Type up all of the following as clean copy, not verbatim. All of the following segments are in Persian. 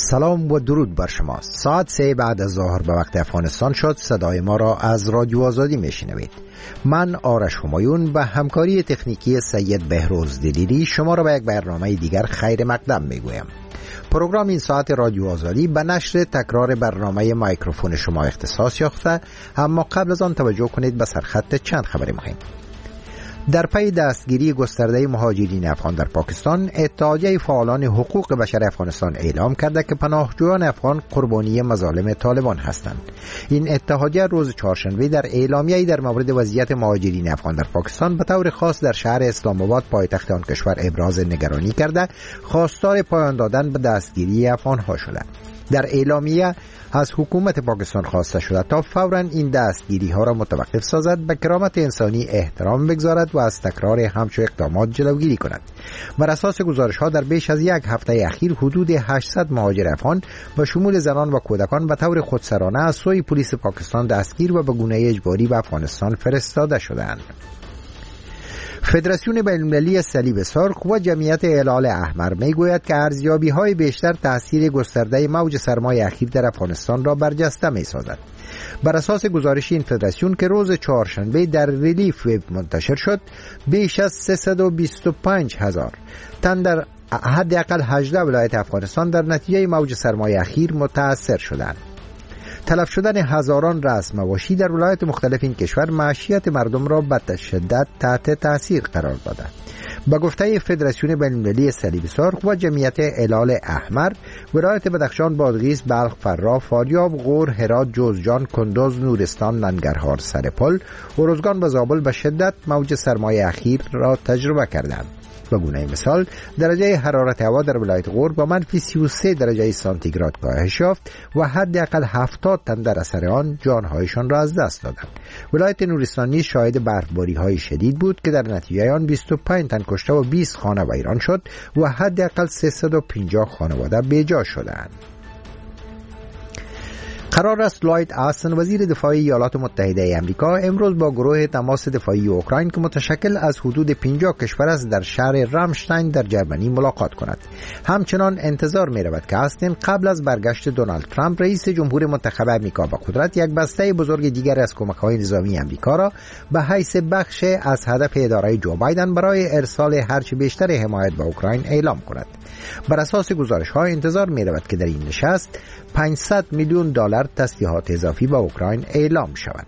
سلام و درود بر شما. ساعت 3 بعد از ظهر به وقت افغانستان شد. صدای ما را از رادیو آزادی میشنوید. من آرش همایون به همکاری تکنیکی سید بهروز دلیری شما را به یک برنامه دیگر خیر مقدم میگویم. پروگرام این ساعت رادیو آزادی به نشر تکرار برنامه مایکروفون شما اختصاص یافته، اما قبل از آن توجه کنید به سرخط چند خبر مهم. در پی دستگیری گسترده مهاجرین افغان در پاکستان، اتحادیه فعالان حقوق بشر افغانستان اعلام کرده که پناهجویان افغان قربانی مظالم طالبان هستند. این اتحادیه روز چهارشنبه در اعلامیه‌ای در مورد وضعیت مهاجرین افغان در پاکستان به طور خاص در شهر اسلام آباد پایتخت آن کشور ابراز نگرانی کرده، خواستار پایان دادن به دستگیری افغان‌ها شده. در اعلامیه از حکومت پاکستان خواسته شده تا فوراً این دستگیری ها را متوقف سازد، به کرامت انسانی احترام بگذارد و از تکرار همچو اقدامات جلوگیری کند. بر اساس گزارش ها در بیش از یک هفته اخیر حدود 800 مهاجر افغان به شمول زنان و کودکان به طور خودسرانه از سوی پلیس پاکستان دستگیر و به گونه اجباری به افغانستان فرستاده شدند. فدراسیون بین‌المللی صلیب سرخ و جمعیت هلال احمر میگوید که ارزیابی‌های بیشتر تاثیر گسترده موج سرمای اخیر در افغانستان را برجسته می‌سازد. بر اساس گزارش این فدراسیون که روز چهارشنبه در ریلیف وب منتشر شد، بیش از 325,000 تن در حداقل 18 ولایت افغانستان در نتیجه موج سرمای اخیر متاثر شدند. تلف شدن هزاران رأس مواشی در ولایت مختلف این کشور معیشت مردم را به شدت تحت تاثیر قرار داده. با گفته فدراسیون بین‌المللی صلیب سرخ و جمعیت هلال احمر، ولایت بدخشان، بادغیس، بلخ، فرا، فاریاب، غور، هرات، جوزجان، کندوز، نورستان، ننگرهار، سرپل، ارزگان و زابل به شدت موج سرمای اخیر را تجربه کردند. به گونه مثال، درجه حرارت هوا در ولایت غور با منفی 33 درجه سانتیگراد کاهش یافت و حداقل 70 تن در اثر آن جانهایشان را از دست دادند. ولایت نورستان نیز شاهد برفباری‌های شدید بود که در نتیجه آن 25 تن کشته و 20 خانه ویران شد و حداقل 350 خانواده بی‌جا شدند. قرار است لوید آستن، وزیر دفاع ایالات متحده آمریکا، امروز با گروه تماس دفاعی اوکراین که متشکل از حدود 50 کشور است در شهر رامشتاین در جرمنی ملاقات کند. همچنان انتظار می رود که آستن قبل از برگشت دونالد ترامپ رئیس جمهور منتخب آمریکا به قدرت یک بسته بزرگ دیگر از کمک‌های نظامی آمریکا را به حیث بخش از هدف اداره جو بایدن برای ارسال هرچه بیشتر حمایت به اوکراین اعلام کند. بر اساس گزارش‌ها انتظار می رود که در این نشست 500 میلیون دلار تسلیحات اضافی به اوکراین اعلام شود.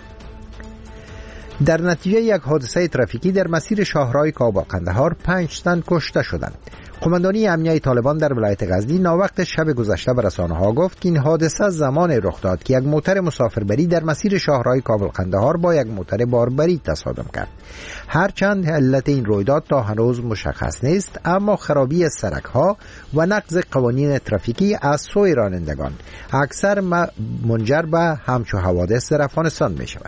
در نتیجه یک حادثه ترافیکی در مسیر شاهراه کابل قندهار 5 تن کشته شدند. قماندانی امنیه طالبان در ولایت غزنی ناوقت شب گذشته به رسانه‌ها گفت که این حادثه زمان رخ داد که یک موتر مسافربری در مسیر شاهراه کابل قندهار با یک موتر باربری تصادم کرد. هرچند علت این رویداد تا هنوز مشخص نیست، اما خرابی سرک‌ها و نقض قوانین ترافیکی از سوی رانندگان اکثر منجر به همچو حوادث در افغانستان می‌شود.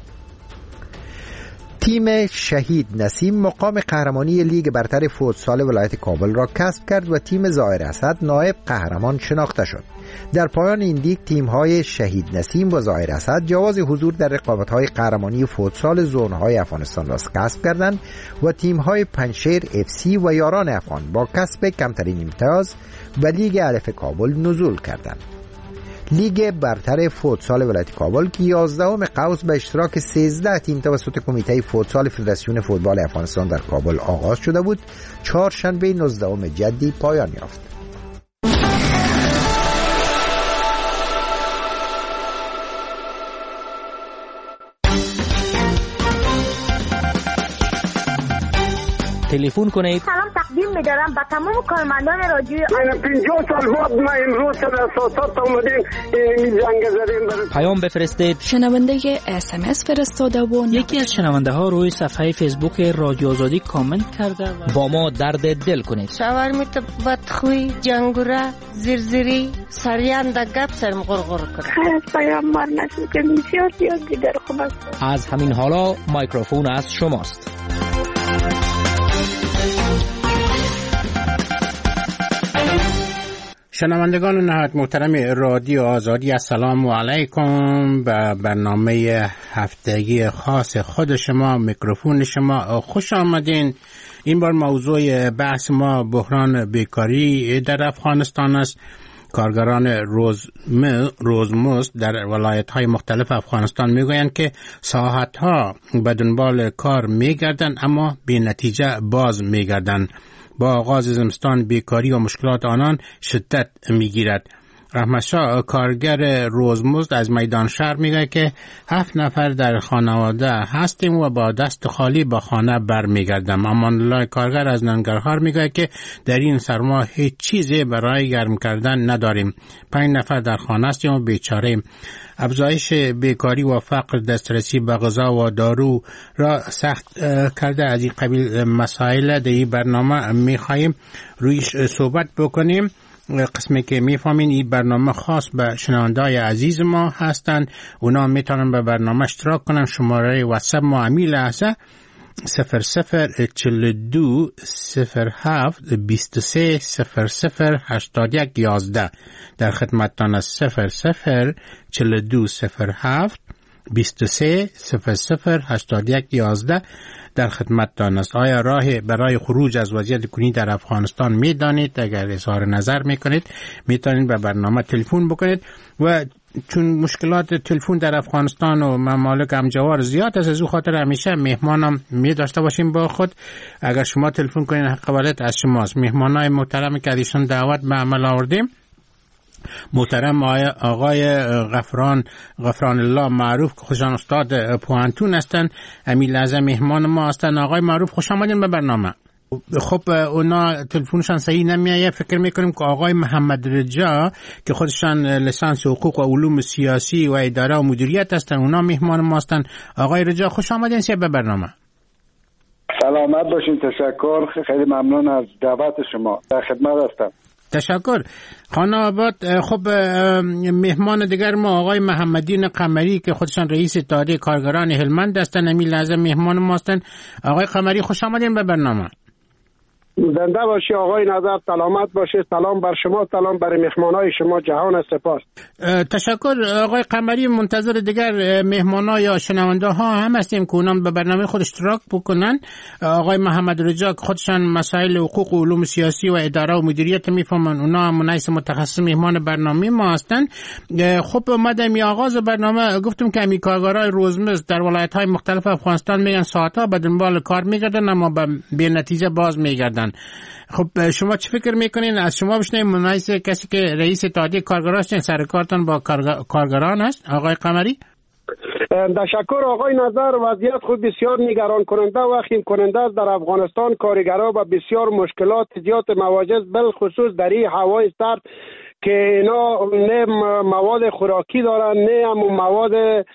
تیم شهید نسیم مقام قهرمانی لیگ برتر فوتسال ولایت کابل را کسب کرد و تیم ظاهر اسد نایب قهرمان شناخته شد. در پایان این لیگ تیم‌های شهید نسیم و ظاهر اسد جواز حضور در رقابت‌های قهرمانی فوتسال زون‌های افغانستان را کسب کردند و تیم‌های پنشیر اف سی و یاران افغان با کسب کمترین امتیاز به لیگ الف کابل نزول کردند. لیگ برتر فوتسال ولایت کابل که 11ام قوس به اشتراک 13 تیم توسط کمیته فوتسال فدراسیون فوتبال افغانستان در کابل آغاز شده بود، چهارشنبه 19ام جدی پایان یافت. تلفن کنید. سلام تقدیم می‌دارم به تمام کارمندان رادیو. من 50 سال بعد ما امروز سر اساسات اومدیم این زنگ زدیم. پیام بفرستید. شنونده SMS فرستاده و یکی از شنونده ها روی صفحه فیسبوک رادیو آزادی کامنت کرده و با ما درد دل کنید. شاورمیت بدخوی، جنگوره، زرزری، سریان دا گپ سرم غرغر کنه. خیلی پیامبر نسیم که بسیار دیگر خوب است. از همین حالا مایکروفون از شماست. شنوندگان نهایت محترم رادیو آزادی، السلام علیکم. به برنامه هفتگی خاص خود شما، میکروفون شما خوش آمدین. این بار موضوع بحث ما بحران بیکاری در افغانستان است کارگران روزمزد در ولایت‌های مختلف افغانستان میگویند که ساعتها به دنبال کار میگردند اما بی نتیجه باز میگردند. با آغاز زمستان بیکاری و مشکلات آنان شدت میگیرد. رحمت شاه کارگر روزمزد از میدان شهر میگه که 7 نفر در خانواده هستیم و با دست خالی به خانه برمیگردم. امان الله کارگر از ننگرهار میگه که در این سرما هیچ چیزی برای گرم کردن نداریم. 5 نفر در خانه هستیم و بیچاره‌ایم. افزایش بیکاری و فقر دسترسی به غذا و دارو را سخت کرده. از این قبیل مسائل در این برنامه میخواهیم رویش صحبت بکنیم. قسمی که میفهمین این برنامه خاص به شنونده‌های عزیز ما هستند. اونا میتونن به برنامه اشتراک کنن. شماره واتساپ ما امیل لحظه 0042 07 23 00 در خدمتتان از 0042 07 23 00 در خدمتتان است. آیا راهی برای خروج از وضعیت کنونی در افغانستان میدانید؟ اگر اظهار نظر میکنید میتونید به برنامه تلفن بکنید و چون مشکلات تلفن در افغانستان و ممالک همجوار زیاد است، از او خاطر همیشه مهمانم می داشته باشیم با خود. اگر شما تلفن کنید حق ولایت از شماست. مهمانای محترمی که ایشون دعوت به عمل آوردیم، محترم آقای غفران الله معروف که خودشان استاد پوانتون هستند، همین لحظه مهمان ما هستند. آقای معروف خوش آمدین به برنامه. خب اونا تلفنشان صحیح نمیایه. فکر میکنیم که آقای محمد رجا که خودشان لیسانس حقوق و علوم سیاسی و اداره و مدیریت هستن، اونا مهمان ما هستن. آقای رجا خوش آمدین به برنامه. سلامت باشین. تشکر، خیلی ممنون از دعوت شما. در خدمت هستم. تشکر. خانه آباد. خب مهمان دیگر ما آقای محمدین قمری که خودشان رئیس اتحادیه کارگران هلمند هستن، همین لحظه مهمان ما هستن. آقای قمری خوش آمدین به برنامه. زنده باشی آقای نظر، سلامت باشی. سلام بر شما، سلام بر مهمانای شما. جهان سپاس. تشکر. آقای قمری منتظر دیگر مهمانا یا شنونده ها هم هستیم که اونام به برنامه خود اشتراک بکنن. آقای محمد رجا خودشان مسائل حقوق و علوم سیاسی و اداره و مدیریت میفهمن، اونا هم مناسب متخصص مهمان برنامه ما هستن. خب ما در آغاز برنامه گفتم که امی کارگرای روزمزد در ولایت های مختلف افغانستان میگن ساعتها به دنبال کار میگردن اما به نتیجه باز میگردن. خب شما چی فکر میکنین؟ از شما بشنویم. مناسب کسی که رئیس اتحادیه کارگران هستین، سر کارتان با کارگران هست. آقای قمری. تشکر آقای نظر. وضعیت خود بسیار نگران کننده و خیم کننده است. در افغانستان کارگرها با بسیار مشکلات زیاد مواجه، بالخصوص در این هوای سرد که اینا نه مواد خوراکی دارن نه هم مواد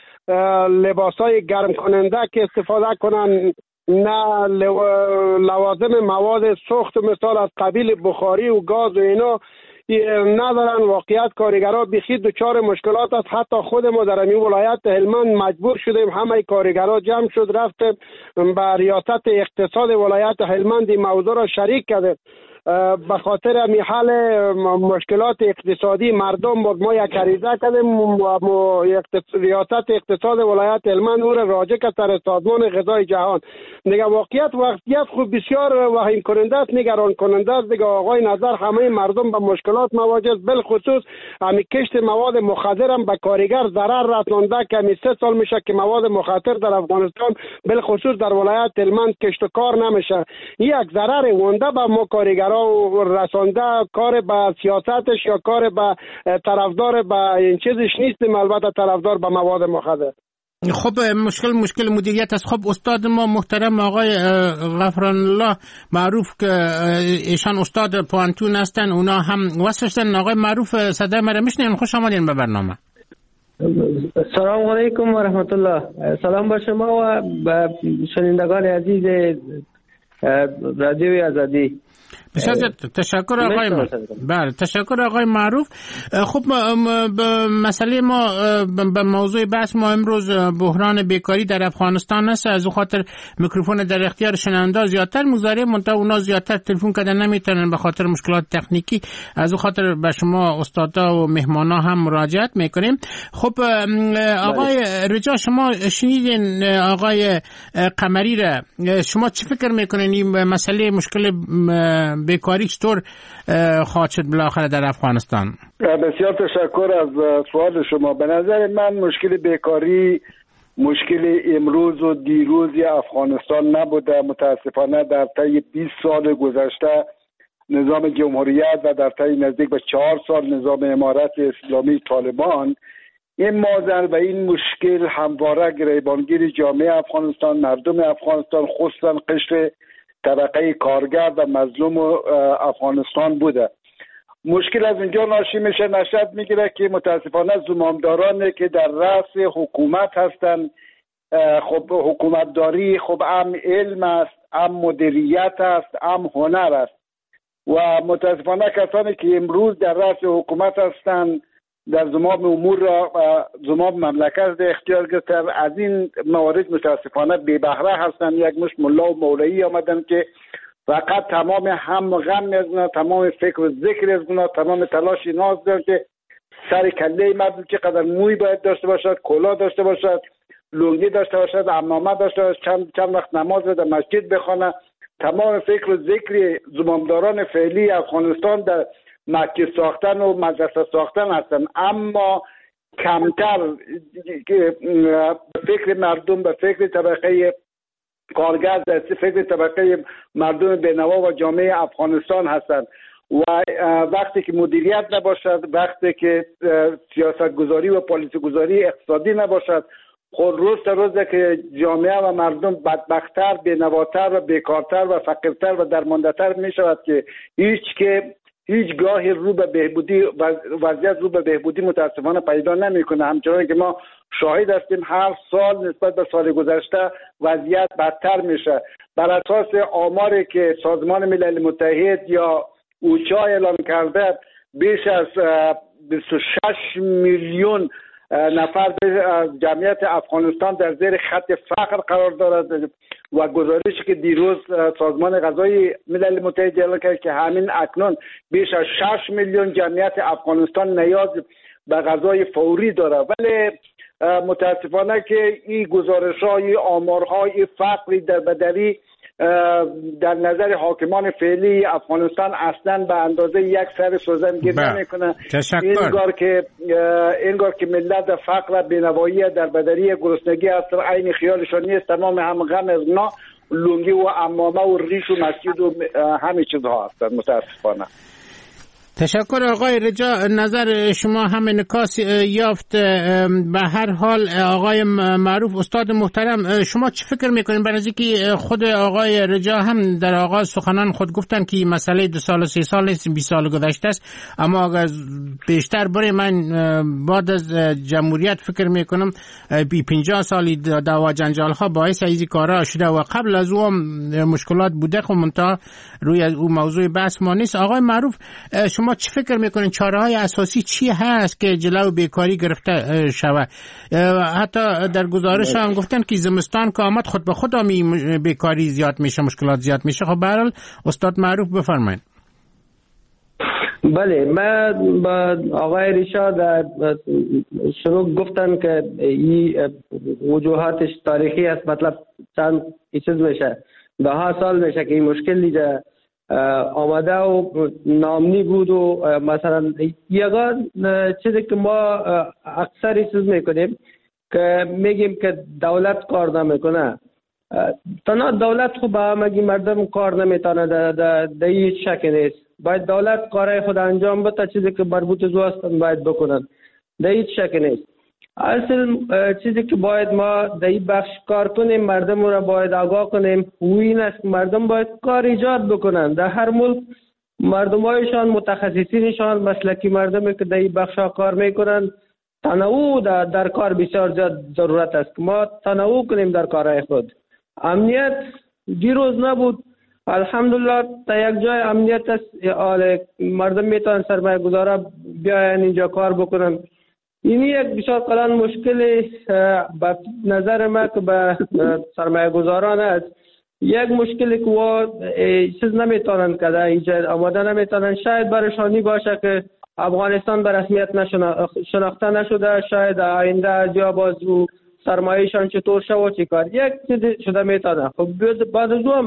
لباسای گرم کننده که استفاده کنن، نه لوازم مواد سوخت مثال از قبیل بخاری و گاز و اینا ندارن. واقعیت کارگرها بخید دچار مشکلات است. حتی خود ما در این ولایت هلمند مجبور شدیم همه کارگرها جمع شد رفتیم به ریاست اقتصاد ولایت هلمند این موضوع را شریک کردیم. به خاطر می حل مشکلات اقتصادی مردم بود ما یک عریضه کردیم ریاست اقتصاد ولایت هلمند او را راجع کرد سر سازمان غذای جهان. دیگه واقعیت خوب بسیار وهیم کننده است، نگران کننده است. دیگه آقای نظر همه مردم به مشکلات مواجه است، بالخصوص همین کشت مواد مخدر هم به کارگر ضرر رسانده که همین 3 سال میشه که مواد مخدر در افغانستان بالخصوص در ولایت هلمند کشت و کار نمیشه. یک ضرر ونده به ما کارگر و رسانده. کار به سیاستش یا کار به طرفدار به این چیزش نیستیم، البته طرفدار به مواد مخدر. خب مشکل مدیریت است. خب استاد ما محترم آقای غفران الله معروف که ایشان استاد پوانتون هستن، اونا هم وصفشتن. آقای معروف صدای مرا میشنین؟ خوش آمدین به برنامه. سلام علیکم و رحمت الله. سلام با شما و به شنوندگان عزیز رادیوی آزادی. بسیار تشکر آقای بله تشکر آقای معروف. خب مسئله ما به موضوع بحث ما امروز بحران بیکاری در افغانستان است. از اون خاطر میکروفون در اختیار شنونده زیادتر میگذاریم، منتها اونا زیادتر تلفن کردن نمیتونن به خاطر مشکلات تکنیکی. از اون خاطر به شما استادا و مهمانا هم مراجعت میکنیم. خب آقای رجا شما شنیدین آقای قمری را، شما چی فکر میکنین این مسئله مشکل بیکاری چطور خواهد شد بالاخره در افغانستان؟ بسیار تشکر از سوال شما. به نظر من مشکل بیکاری مشکل امروز و دیروز افغانستان نبوده. متاسفانه در طی 20 سال گذشته نظام جمهوریت و در طی نزدیک به 4 سال نظام امارت اسلامی طالبان این معضل و این مشکل همواره گریبانگیر جامعه افغانستان، مردم افغانستان، خصوصا قشر طبقه کارگر و مظلوم افغانستان بوده. مشکل از اینجا ناشی میشه، نشأت میگیره که متاسفانه زمامدارانی که در رأس حکومت هستند، خب حکومتداری خب هم علم است، هم مدیریت است، هم هنر است و متاسفانه کسانی که امروز در رأس حکومت هستند در زمام امور را زمام مملکت اختیار گرفتن، از این موارد متاسفانه بی بهره هستند. یک مش ملا و مولوی آمدن که فقط تمام هم غم از اونا، تمام فکر و ذکر از اونا، تمام تلاش ناز دارن که سر کله مردم که قدر موی باید داشته باشد، کلاه داشته باشد، لنگی داشته باشد، عمامه داشته باشد، چند وقت نماز در مسجد بخونه. تمام فکر و ذکر زمامداران فعلی افغانستان در مسجد ساختن و مدرسه ساختن هستن، اما کمتر فکر مردم به فکر طبقه کارگر، در فکر طبقه مردم بینوا و جامعه افغانستان هستند و وقتی که مدیریت نباشد، وقتی که سیاست گذاری و پالیسی گذاری اقتصادی نباشد، خود روز تا روزه که جامعه و مردم بدبختتر، بینواتر و بیکارتر و فقیرتر و درمانده‌تر می شود که هیچ گاهی رو به بهبودی وضعیت رو به بهبودی متاسفانه پیدا نمیکنه. همچنان که ما شاهد هستیم هر سال نسبت به سال گذشته وضعیت بدتر میشه. بر اساس آماری که سازمان ملل متحد یا اوچا اعلام کرده، بیش از 26 میلیون نفر از جمعیت افغانستان در زیر خط فقر قرار دارد و گزارشی که دیروز سازمان غذایی ملل متحد اعلام کرد که همین اکنون بیش از 6 میلیون جمعیت افغانستان نیاز به غذای فوری دارد. ولی متاسفانه که این گزارش‌ها، این آمارها، این فقری در بدری در نظر حاکمان فعلی افغانستان اصلا به اندازه یک سر سوزن گیر نمیکنه. اینگار که ملت در فقر، بینوایی، در بدری، گرسنگی هست، عین خیالشون نیست. تمام هم غم از اونا لنگی و عمامه و ریش و مسجد و همه چیزها هستند متاسفانه. تشکر آقای رجا، نظر شما هم انعکاس یافت. به هر حال آقای معروف، استاد محترم، شما چه فکر میکنین؟ برای اینکه خود آقای رجا هم در آغاز سخنان خود گفتن که مسئله 2 سال و 3 سال نیست، 20 سال گذشته است، اما اگر بیشتر بره من بعد از جمهوریت فکر میکنم 50 سالی دعوا جنجال ها باعث ایزی کارا شده و قبل از او مشکلات بوده. خب منتها روی او موضوع بحث ما نیست. آقای معروف، شما چه فکر میکنین چاره‌های اساسی چی هست که جلو بیکاری گرفته شود؟ حتی در گزارش هم گفتن که زمستان که آمد خود به خود بیکاری زیاد میشه، مشکلات زیاد میشه. خب به هر حال استاد معروف بفرمایید. بله، من با آقای ریشا در شروع گفتن که این وجوهاتش تاریخی است، مطلب چند چیز میشه، 10 سال میشه که این مشکل دیگه آمده و نامنی بود و مثلا یگان چیزی که ما اکثر چیز میکنیم که میگیم که دولت کار نمیکنه. تنها دولت خب همگی مردم کار نمیتونه، در هیچ شک نیست. باید دولت کارهای خود انجام بده، چیزی که مربوط زو هستن باید بکنن، در هیچ شک نیست. اصل چیزی که باید ما در این بخش کار کنیم، مردم را باید آگاه کنیم، این است مردم باید کار ایجاد بکنن. در هر ملک مردمایشان، متخصصینشان، مسلکی مردمی که در این بخش ها کار میکنن، تنوع در کار بسیار زیاد ضرورت است. ما تنوع کنیم در کارهای خود. امنیت دیروز نبود، الحمدلله تا یک جای امنیت است، مردم میتونن سرمایه گذارا بیاین اینجا کار بکنن. این یک بسیار قلان مشکل به نظر من که به سرمایه گذاران است. یک مشکلی که و چیز نمیتونن که ایجاد آماده نمیتونن، شاید برشانی باشه که افغانستان به رسمیت شناخته نشده، شاید آینده از یا باز رو سرمایهشان چطور شد و چی کار یک چیز شده میتونه. خب بعد از هم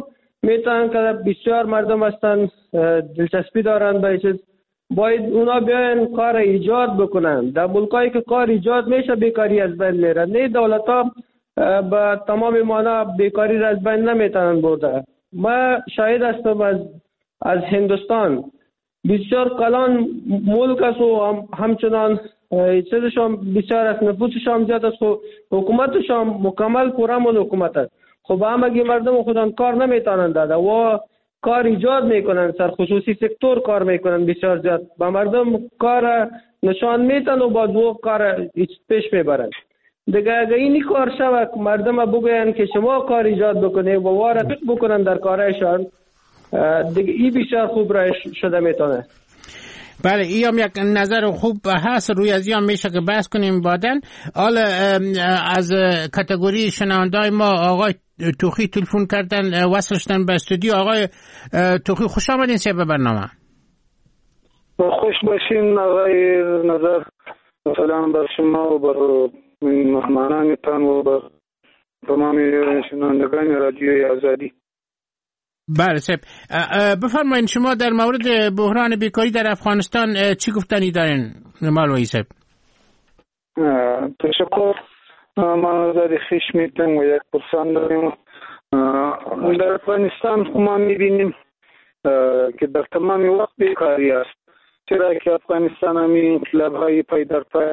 میتونن که بسیار مردم هستن دلچسپی دارن به چیز، باید اونا بیاین کار ایجاد بکنن. در ملکایی که کار ایجاد میشه بیکاری از بین میره. نه دولت ها به تمام معنا بیکاری را از بین نمیتونن برده. ما شاهد هستم از هندوستان بسیار کلان ملک است و همچنان چیزشان بسیار است، نفوسشان زیاد است و حکومتشان مکمل پرامن حکومت است. خب همگی مردم خودان کار نمیتونن داده و کار ایجاد میکنن، سر خصوصی سکتور کار میکنن بسیار زیاد، با مردم کار نشان میتن و با دو کار پیش میبرن. دیگه اگه اینی کار شود مردم بگوین که شما کار ایجاد بکنه و وارد بکنن در کارشان، دیگه این بسیار خوب را شده میتونه. بله این هم یک نظر خوب هست، روی از این هم میشه که بحث کنیم بعدن. حالا از کاتگوری شنوندای ما آقای توخی تلفن کردن، وصل شدن به استودیو. آقای توخی خوش آمدین به برنامه. خوش باشین آقای نظر، سلام بر شما و بر مهمانانتان و بر تمام شنوندگان رادیوی آزادی. بله سب بفرمایید شما در مورد بحران بیکاری در افغانستان چی گفتنی دارین مالوی سب؟ تشکر. ما نظر خیش میتونم و یک پرسان داریم. در افغانستان ما میبینیم که در تمام وقت بیکاری است، چرا که افغانستان همی انقلاب های پای در پای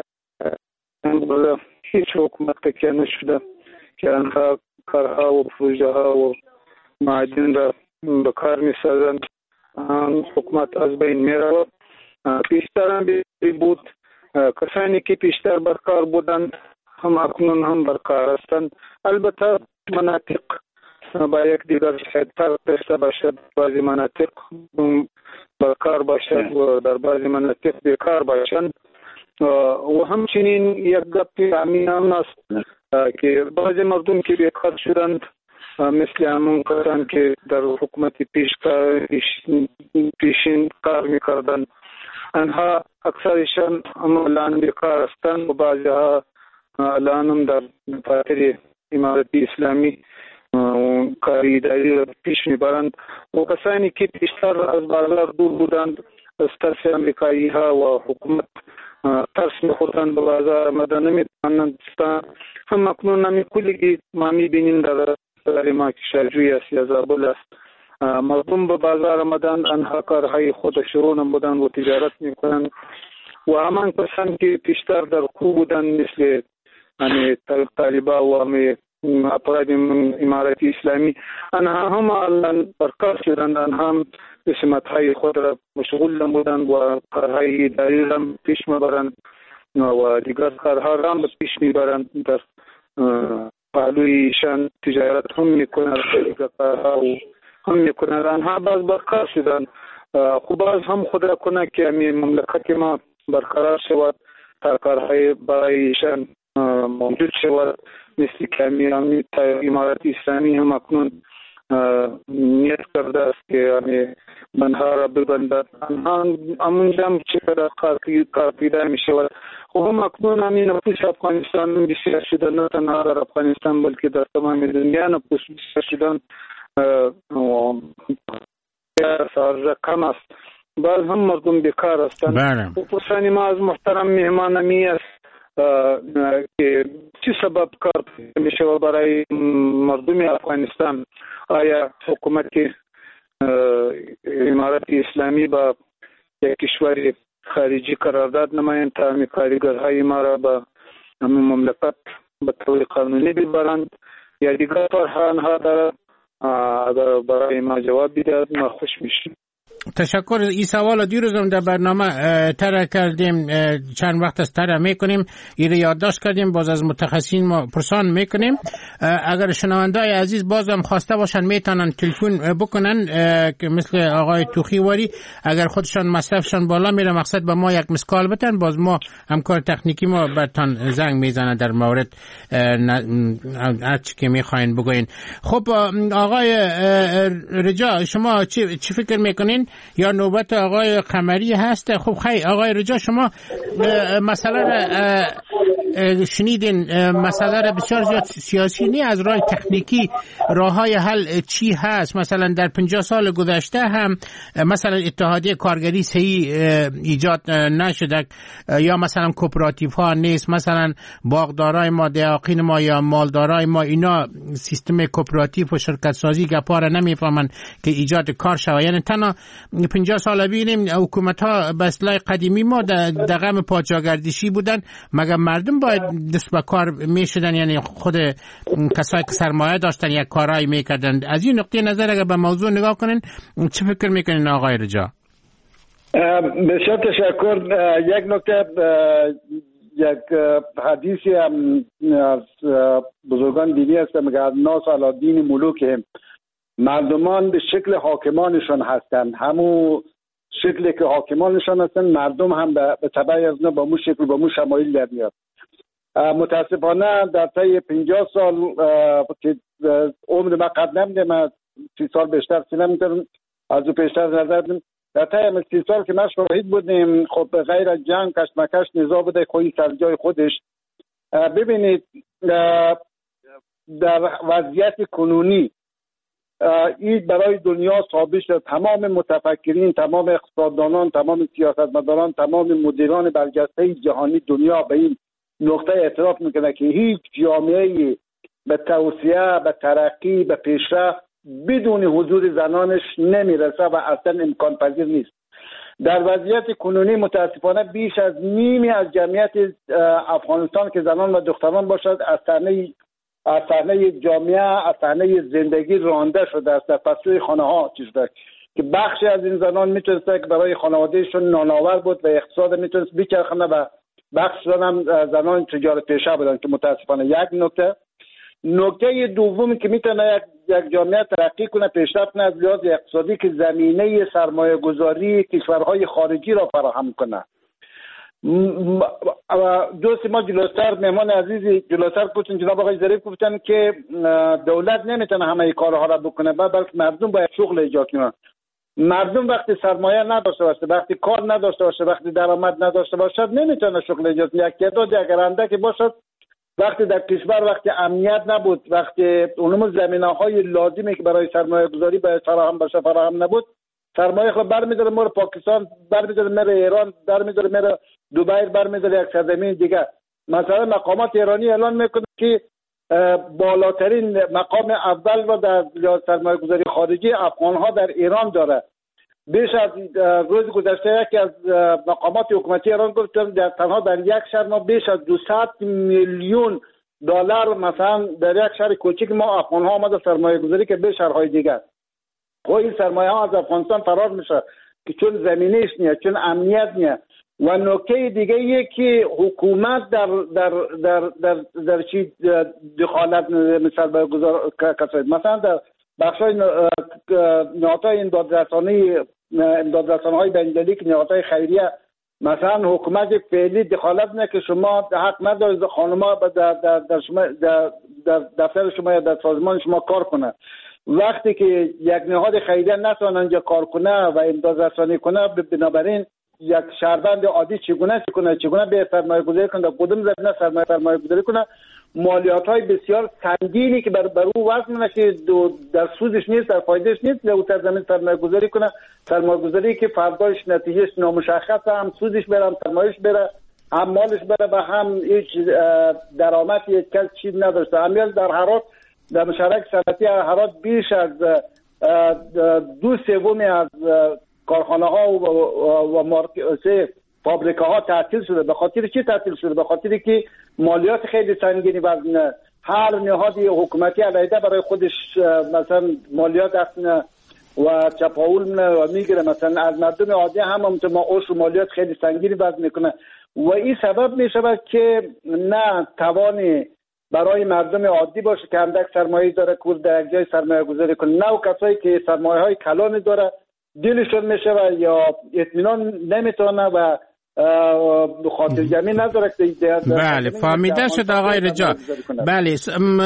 هیچ حکومت تکیه نشده که آنها کارها و پروژه ها و معادن را به کار می سازند. حکومت از بین می رود. پیشتر هم بود، کسانی که پیشتر برکار بودند هم اکنون هم برکار هستند. البته مناطق با یک دیگر فرق داشته باشد، بعضی مناطق برکار باشد و در بعضی مناطق بیکار باشند. و همچنین یک گپ همین هم است که بعضی مردم که بیکار شدند مثل همون کسان که در حکومت پیشین کار میکردند، آنها اکثرشان الان بیکار هستند و بعضی ها الان هم در خاطر امارت اسلامی کاری اداری را پیش میبرند و کسانی که پیشتر از بازار دور بودند از ترس امریکایی ها و حکومت ترس میخورند به بازار آمدن نمیتوانند هم اکنون همی کلی ما میبینیم در ما که شرجوی است یا زابل است، مردم به بازار آمدن، آنها کارهای خود شروع نمودند و تجارت میکنند و همان کسان که پیشتر در کو بودند مثل طالبا و افراد امارت اسلامی، آنها هم الان برکار شدند، آنها هم سمتهای خود را مشغول نمودند و کارهای اداری را پیش میبرند و دیگر کارها را پیش میبرند. در پهلویشان تجارت هم میکنند، دیگر کارها هم میکنند. آنها باز برکار شدند. خوب باز هم خود را کنه که مملکت ما برقرار شود تا کارهای برایشان موجود شود، مثل که امارت اسلامی هم اکنون نیت کرده است که بندها را ببندد. همونجا هم چقدر کار پیدا می شود. خب هم اکنون همین نفوس افغانستان بسیار شدن، نه تنها در افغانستان بلکه در تمام دنیا نفوس بسیار شدن سارجه کم است. بعض هم مردم بیکار هستند. و پرسانی ما از محترم مهمان همی است که چی سبب کار می شود برای مردم افغانستان؟ آیا حکومت امارت اسلامی با یک کشور خارجی قرارداد نمایند تا همی کارگرهای ما را به مملکت به طور قانونی ببرند یا دیگر طرح آنها دارد؟ اگر برای ما جواب بدهد ما خوش میشیم. تشکر. این سوال دیروزم در برنامه طرح کردیم، چند وقت از طرح میکنیم، این رو یادداشت کردیم، باز از متخصصین ما پرسان میکنیم. اگر شنوندای عزیز بازم خواسته باشن میتونن تلفن بکنن که مثل آقای توخی واری، اگر خودشان مصرفشان بالا میره مقصد به ما یک مسکال بتن، باز ما همکار تکنیکی ما برتان زنگ میزنه در مورد هرچی که میخواین بگوین. خب آقای رجا شما چی فکر میکنین؟ یا نوبت آقای قمری هست؟ خب خیلی آقای رجا شما مثلا شنیدین مسئله را بسیار زیاد سیاسی نی، از راه تکنیکی راههای حل چی هست؟ مثلا در 50 سال گذشته هم مثلا اتحادیه کارگری صحیح ایجاد نشده، یا مثلا کوپراتیو ها نیست، مثلا باغدارای ما، دهقان ما یا مالدارای ما اینا سیستم کوپراتیو و شرکت سازی گپا را نمیفهمن که ایجاد کار شود. یعنی تنها 50 سال بینیم حکومت ها به اصطلاح قدیمی ما در غم پادشاهگردشی بودن، مگر مردم باید دست به کار میشدن؟ یعنی خود کسایی که سرمایه داشتن یک کارایی میکردن. از این نقطه نظر اگر به موضوع نگاه کنین چه فکر میکنین آقای رجا؟ بسیار تشکر. یک نکته، یک حدیثی هم از بزرگان دینی است، میگه الناس علی دین ملوکهم، مردمان به شکل حاکمانشان هستند، همون شکلی که حاکمانشان هستند مردم هم به تبع از اونها با مو شکل با مو شمایل در میاد. متاسفانه در طی 50 سال که عمر من قد نمیده، من 30 سال بیشتر نمیتونم از او بیشتر نظر بدم، در طی 30 سال که ما شاهد بودیم خب غیر از جنگ کشمکش نزاع بوده کوئی سر جای خودش. ببینید در وضعیت کنونی این برای دنیا ثابت شد، تمام متفکرین، تمام اقتصاددانان، تمام سیاستمداران، تمام مدیران برجسته جهانی دنیا به این نقطه اعتراف میکنه که هیچ جامعه به توسعه، به ترقی، به پیشرفت بدون حضور زنانش نمیرسه و اصلا امکان پذیر نیست. در وضعیت کنونی متاسفانه بیش از نیمی از جمعیت افغانستان که زنان و دختران باشد از صحنه جامعه، از صحنه زندگی رانده شده است، در پسوی خانه ها چیزده که بخشی از این زنان میتونست که برای خانوادهشون نانآور بود و اقتصاد میتونست بچرخونه و بخش هم زنان تجارت پیشه بودن که متاسفانه. یک نکته دومی که میتونه یک جامعه ترقی کنه، پیشرفت کنه از لحاظ اقتصادی، که زمینه سرمایه گذاری کشورهای خارجی را فراهم کنه. دوست ما جلوتر، مهمان عزیزی جلوتر گفتن، جناب آقای ظریف گفتن که دولت نمیتونه همه کارها را بکنه، بلکه مردم باید شغل ایجاد کنه. مردم وقتی سرمایه نداشته باشه، وقتی کار نداشته باشه، وقتی درآمد نداشته باشد نمیتونه شغل ایجاد کنه. یک تعداد اگر اندکی باشد، وقتی در کشور وقتی امنیت نبود، وقتی اونم زمینه‌های لازمی که برای سرمایه گذاری باید فراهم باشه فراهم نبود، سرمایه خود برمی‌داره میره پاکستان، برمی‌داره میره ایران، برمی‌داره میره دبی، برمی‌داره یک سرزمین دیگه. مثلا مقامات ایرانی اعلان میکنه که بالاترین مقام اول را در سرمایه گذاری خارجی افغان‌ها در ایران داره. بیش از روز گذشته یکی از مقامات حکومتی ایران گفتن در تنها در یک شهر ما بیش از 200 میلیون دلار مثلا در یک شهر کوچیک ما افغان‌ها آمده سرمایه گذاری که به شهرهای دیگر. خب این سرمایه ها از افغانستان فرار میشه که چون زمینه‌اش نیست، چون امنیت نیست. و نکته دیگه یه که حکومت در چی دخالت سرمایه گذار کسید، مثلا در بخشای نهادهای امدادرسانه‌های بین‌المللی که نهادهای خیریه، مثلا حکومت فعلی دخالت نه که شما حق ندارید خانم‌ها در شما در دفتر شما یا در سازمان شما کار کنه. وقتی که یک نهاد خیریه نتونه اونجا کار کنه و امدادرسانی کنه، بنابراین یک شهروند عادی چگونه به سرمایه گذاری کنه، کدوم زمینه سرمایه گذاری کنه، مالیات های بسیار سنگینی که بر او وزن میشه که در سودش نیست، در فایدهش نیست، او در زمین سرمایه گذاری کنه، سرمایه گذاری که فرداش نتیجهش نامشخصه، هم سودش بره، هم سرمایهش بره، هم مالش بره و هم هیچ درآمدی یک کس چیز نداشته. همین در هرات، در مشترک صنعتی هرات بیش از 2/3 از کارخانه ها و فابریکه ها تعطیل شده. به خاطر چی تعطیل شده؟ به خاطری که مالیات خیلی سنگینی وزنه. هر نهادی حکومتی علیحده برای خودش مثلا مالیات اصلا و چپاول و میگیره، مثلا از مردم عادی هم اوش و مالیات خیلی سنگینی وزن میکنه و این سبب میشه که نه توانی برای مردم عادی باشه که اندک سرمایه داره که در یک جای سرمایه گذاری کنه، نه و کسایی که سرمایه های کلانی داره دلشون میشه و یا اطمینان نمیتونه و خاطر جمعی نداره. بله فهمیده شد آقای رجا. بله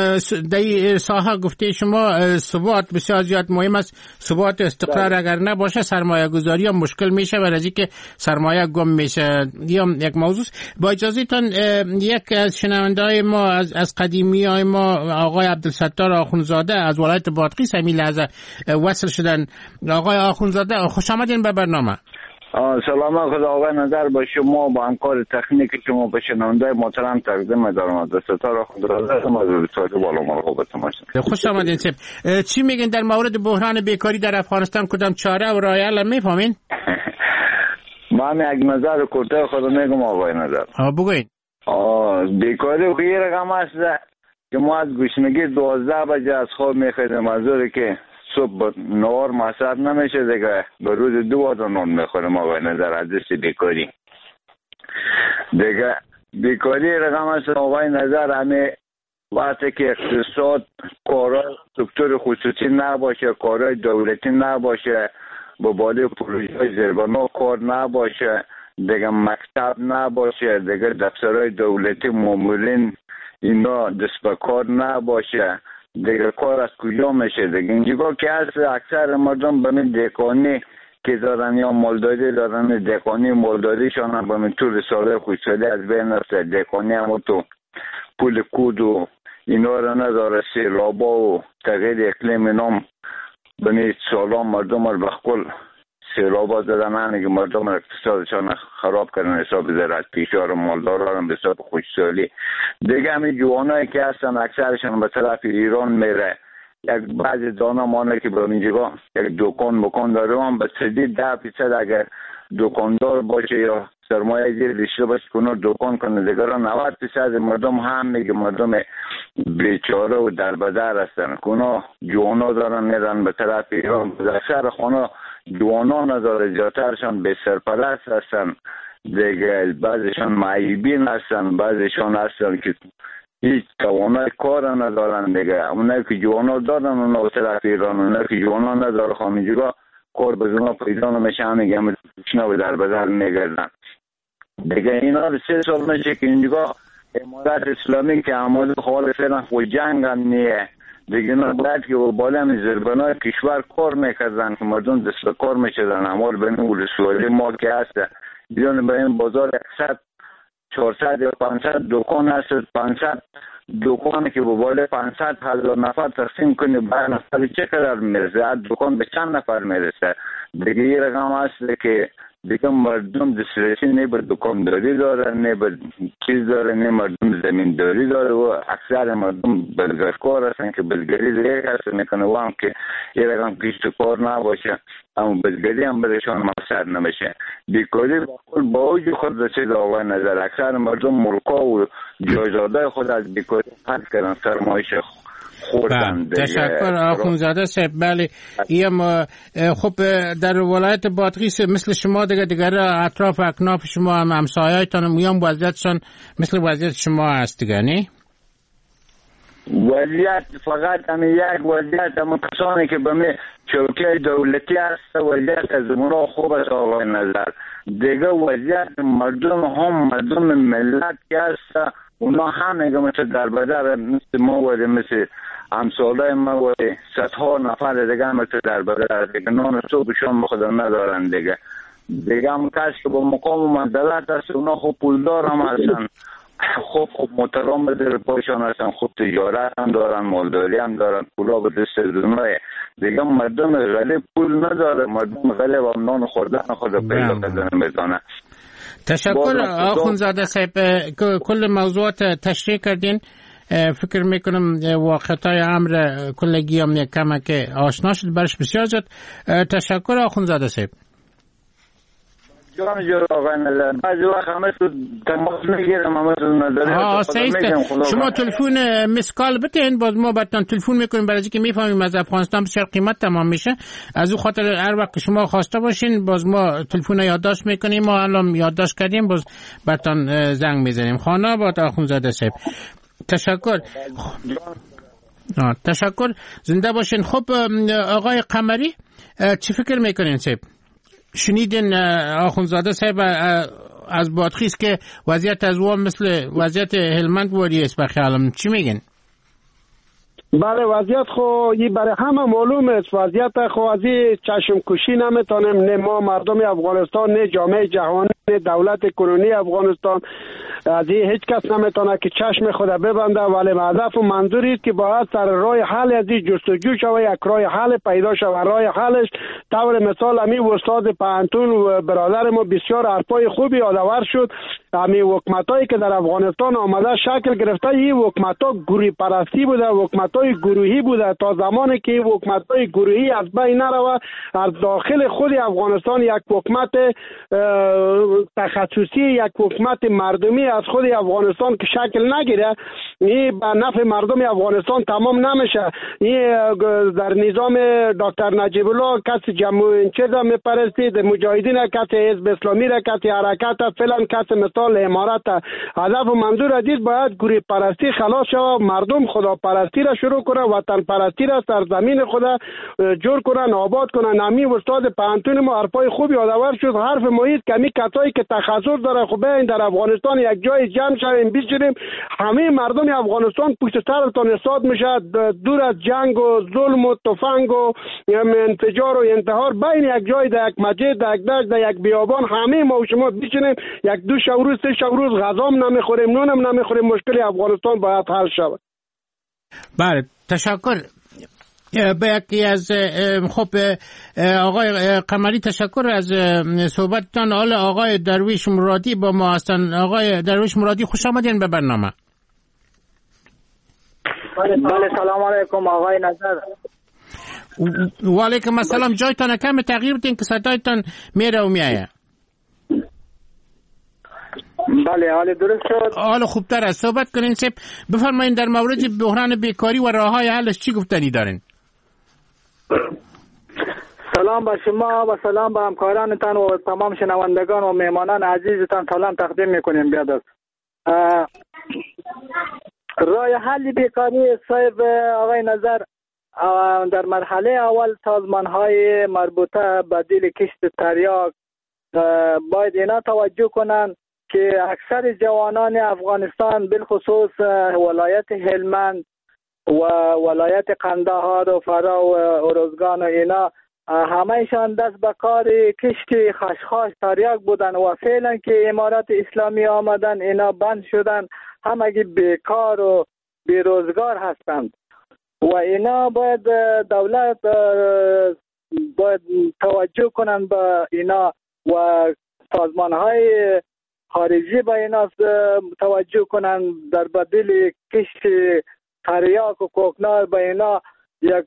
در ساحه گفته شما ثبات بسیار زیاد مهم است. ثبات استقرار اگر نباشه سرمایه گذاری هم مشکل میشه و از اینکه سرمایه گم میشه. یا یک موضوع با اجازه تان یک از شنونده‌های ما از قدیمی های ما آقای عبدالستار آخونزاده از ولایت بادغیس همین لحظه وصل شدن. آقای آخونزاده خوش آمدین به برنامه. سلام خدا آقای نظر با شما با همکار تکنیک شما به شنونده محترم تقدیم دارم. از ستاره خودرازه مزید سایت بالا مرحبتون هستم. خوش آمدین سیب. چی میگین در مورد بحران بیکاری در افغانستان؟ کدام چاره و راه حل میفهمین؟ من یک نظر کوتاه خود میگم آقای نظر. بگوین. بیکاری غیر رقم است که ما از گشنگی 12 بجه از خواب میخواییم از اوری که صبح نهار مصرف نمیشه دیگه به روز 2 بار نان میخوریم آقای نظر از دست بیکاری. دیگه بیکاری رقم است آقای نظر همه وقتی که اقتصاد کارهای سکتور خصوصی نباشه کارهای دولتی نباشه با بالی پروژه زیربنا کار نباشه دیگه مکتب نباشه دیگه دفترهای دولتی مامورین اینا دست به کار نباشه دیگه کار از کجا میشه دیگه اینجا که هست اکثر مردم به من دکانی که دارن یا مالداری دارن دکانی مالداریشان هم به من تو رساله خودسالی از بین است دکانی هم تو پول کود و اینا را نداره سیلابا و تغییر اقلیم نام به من سالا مردم را بخکل سیلابا زدن هنگی مردم اقتصادشان خراب کردن حساب زراعت پیشار مالدار هم به حساب خودسالی دیگه همین جوانایی که هستن اکثرشان به طرف ایران میره یک بعضی دانا مانه که به اینجا یک دکان داره هم به 10% اگر دکاندار باشه یا سرمایه زیر داشته باشه کنه دکان کنه دیگه 90% مردم هم میگه مردم بیچاره و دربدر هستن کنه جوانا دارن میرن به طرف ایران اکثر خانه جوانا نداره زیادترشان به سرپرست هستن دیگه بعضیشان معیبین هستن بعضیشان هستن که هیچ توانای کار ندارن دیگه اونایی که جوانا دارن اونا طرف ایران اونایی که جوانا نداره خواهمیجگاه کار بزنها پیدا نمیشه همه همه چنه و در بدر میگردن دیگه اینا 3 سال میشه که اینجا امارت اسلامی که عمال خواهد فعلا خود جنگ هم نیه دیگه اینا باید که بالا همی زربانای کشور کار میکردن که مردم دست کار میشدن عمال بین رسوالی ما که هست بیان به این بازار 400 یا 500 دکان هست 500 دکان که به بالا 500,000 نفر تقسیم کنی بر نفر چه قدر میرسه دکان به چند نفر میرسه دیگه یه رقم هست که دیگه مردم دسترسی نه به دکانداری داره نه به چیز داره نه مردم زمینداری داره و اکثر مردم بلگرکار هستن که بلگری دیگه کسی میکنه و هم که یه رقم کشت کار نباشه اما بلگری هم برشان مقصد نمیشه بیکاری با اوج خود رسید آقای نظر اکثر مردم ملکا و جایزاده خود از بیکاری حد کردن سرمایش خوردن. تشکر آخونزاده صاحب. بله خب در ولایت بادغیس مثل شما دیگر اطراف اکناف شما هم همسایه‌تان هم وضعیتشان مثل وضعیت شما هست دیگه نه؟ وضعیت فقط همین یک وضعیت هم کسانی که به می چوکه دولتی هست وضعیت از اونا خوب است آقای نظر دیگه وضعیت مردم ملت که هست اونا همه مثل در بدر مثل ما و مثل همساله ما و صدها نفر دیگه مثل در بدر دیگه نان صبحشان بخودم ندارن دیگه هم کسی که با مقام و منزلت هست اونا خوب پولدار هم هستن خوب محترم به در پایشان هستن خوب تجارت هم دارن مالداری هم دارن پولا به دست دونای دیگه مردم غلیب پول نداره مردم غلیب هم نان خوردن خود پیدا کردن بزانه. تشکر آخونزاده صاحب کل موضوعات تشریح کردین فکر میکنم واقعیتای امر کلگی هم یک کمه که آشنا شد برش بسیار زد. تشکر آخونزاده صاحب. جان آقای نظر بعضی وقت همه تو تماس میگیرم همه تو نظر شما تلفون مسکال بتین باز ما براتون تلفون میکنیم برای اینکه میفهمیم از افغانستان بسیار قیمت تمام میشه از اون خاطر هر وقت شما خواسته باشین باز ما تلفن یادداشت میکنیم ما الان یادداشت کردیم باز براتون زنگ میزنیم. خانه با آخونزاده صاحب تشکر. تشکر زنده باشین. خب آقای قمری چی فکر میکنین صاحب؟ شنیدین آخونزاده صاحب از بادخیز که وضعیت از اون مثل وضعیت هلمند وادی است به خیالم. چی میگن؟ بله وضعیت خو برای همه معلوم است. وضعیت خو از چشم کشی نمیتونیم، نه ما مردم افغانستان، نه جامعه جهانی، نه دولت کنونی افغانستان، از هیچ کس نمیتونه که چشم خود ببنده. ولی هدف و منظوری است که باید سر راه حل از جستجو شوه، یک راه حل پیدا شوه. راه حلش طور مثال امی استاد پانتون و برادر ما بسیار حرفای خوبی یادآور شد. امی حکومتایی که در افغانستان آمده شکل گرفته، این حکومت‌ها گروهی پرستی بوده، حکومت‌های گروهی بوده. تا زمانی که حکومت‌های گروهی از بین نرود، از داخل خود افغانستان یک حکومت تخصصی، یک حکومت مردمی از خود افغانستان که شکل نگیره، این به نفع مردم افغانستان تمام نمیشه. این در نظام دکتر نجیب الله کسی جمهوری چیزا میپرستید، مجاهدین کسی حزب اسلامی را، کسی حرکت فلان، کسی مثال امارات. هدف و منظور عزیز باید گروه پرستی خلاص شود، مردم خدا پرستی را شروع کنه، وطن پرستی را سرزمین خدا جور کنن، آباد کنن. امی استاد پانتون ما حرفای خوب یادآور شد. حرف محیط کمی کسایی که تخصص داره خب این در افغانستان یک جای جمع شویم بشینیم، همه مردم افغانستان پشت سرتون حساب میشه، دور از جنگ و ظلم و تفنگ و انفجار و انتحار، بین یک جای در یک مسجد، در یک دشت، در یک بیابان همه ما و شما بشینیم، یک دو روز سه روز غذام نمیخوریم، نونم نمیخوریم. مشکل افغانستان باید حل شود. بله تشکر. به یکی از خب آقای قمری تشکر از صحبتتان. حالا آقای درویش مرادی با ما هستن. آقای درویش مرادی خوش آمدین به برنامه. بله سلام علیکم آقای نظر. و علیکم السلام. جایتان کم تغییر بدین که صدایتان میره و میایه. بله حال درست شد. حال خوبتر است. صحبت کنین سب. بفرمایین در مورد بحران بیکاری و راههای حلش چی گفتنی دارین؟ سلام به شما و سلام به همکارانتان و تمام شنوندگان و مهمانان عزیزتان سلام تقدیم میکنیم. بیاد است راه حل بیکاری صاحب آقای نظر. در مرحله اول سازمان‌های مربوطه به دیل کشت تریاک باید اینا توجه کنند که اکثر جوانان افغانستان بالخصوص ولایت هلمند و ولایت قندهار و فرا و ارزگان و اینا همهشان دست به کار کشت خشخاش تریاک بودن و فعلا که امارات اسلامی آمدن اینا بند شدن، همگی بیکار و بیروزگار هستند و اینا باید دولت باید توجه کنند به اینا و سازمان‌های خارجی به اینا توجه کنند در بدیل کشت تریاک و کوکنار به اینا یک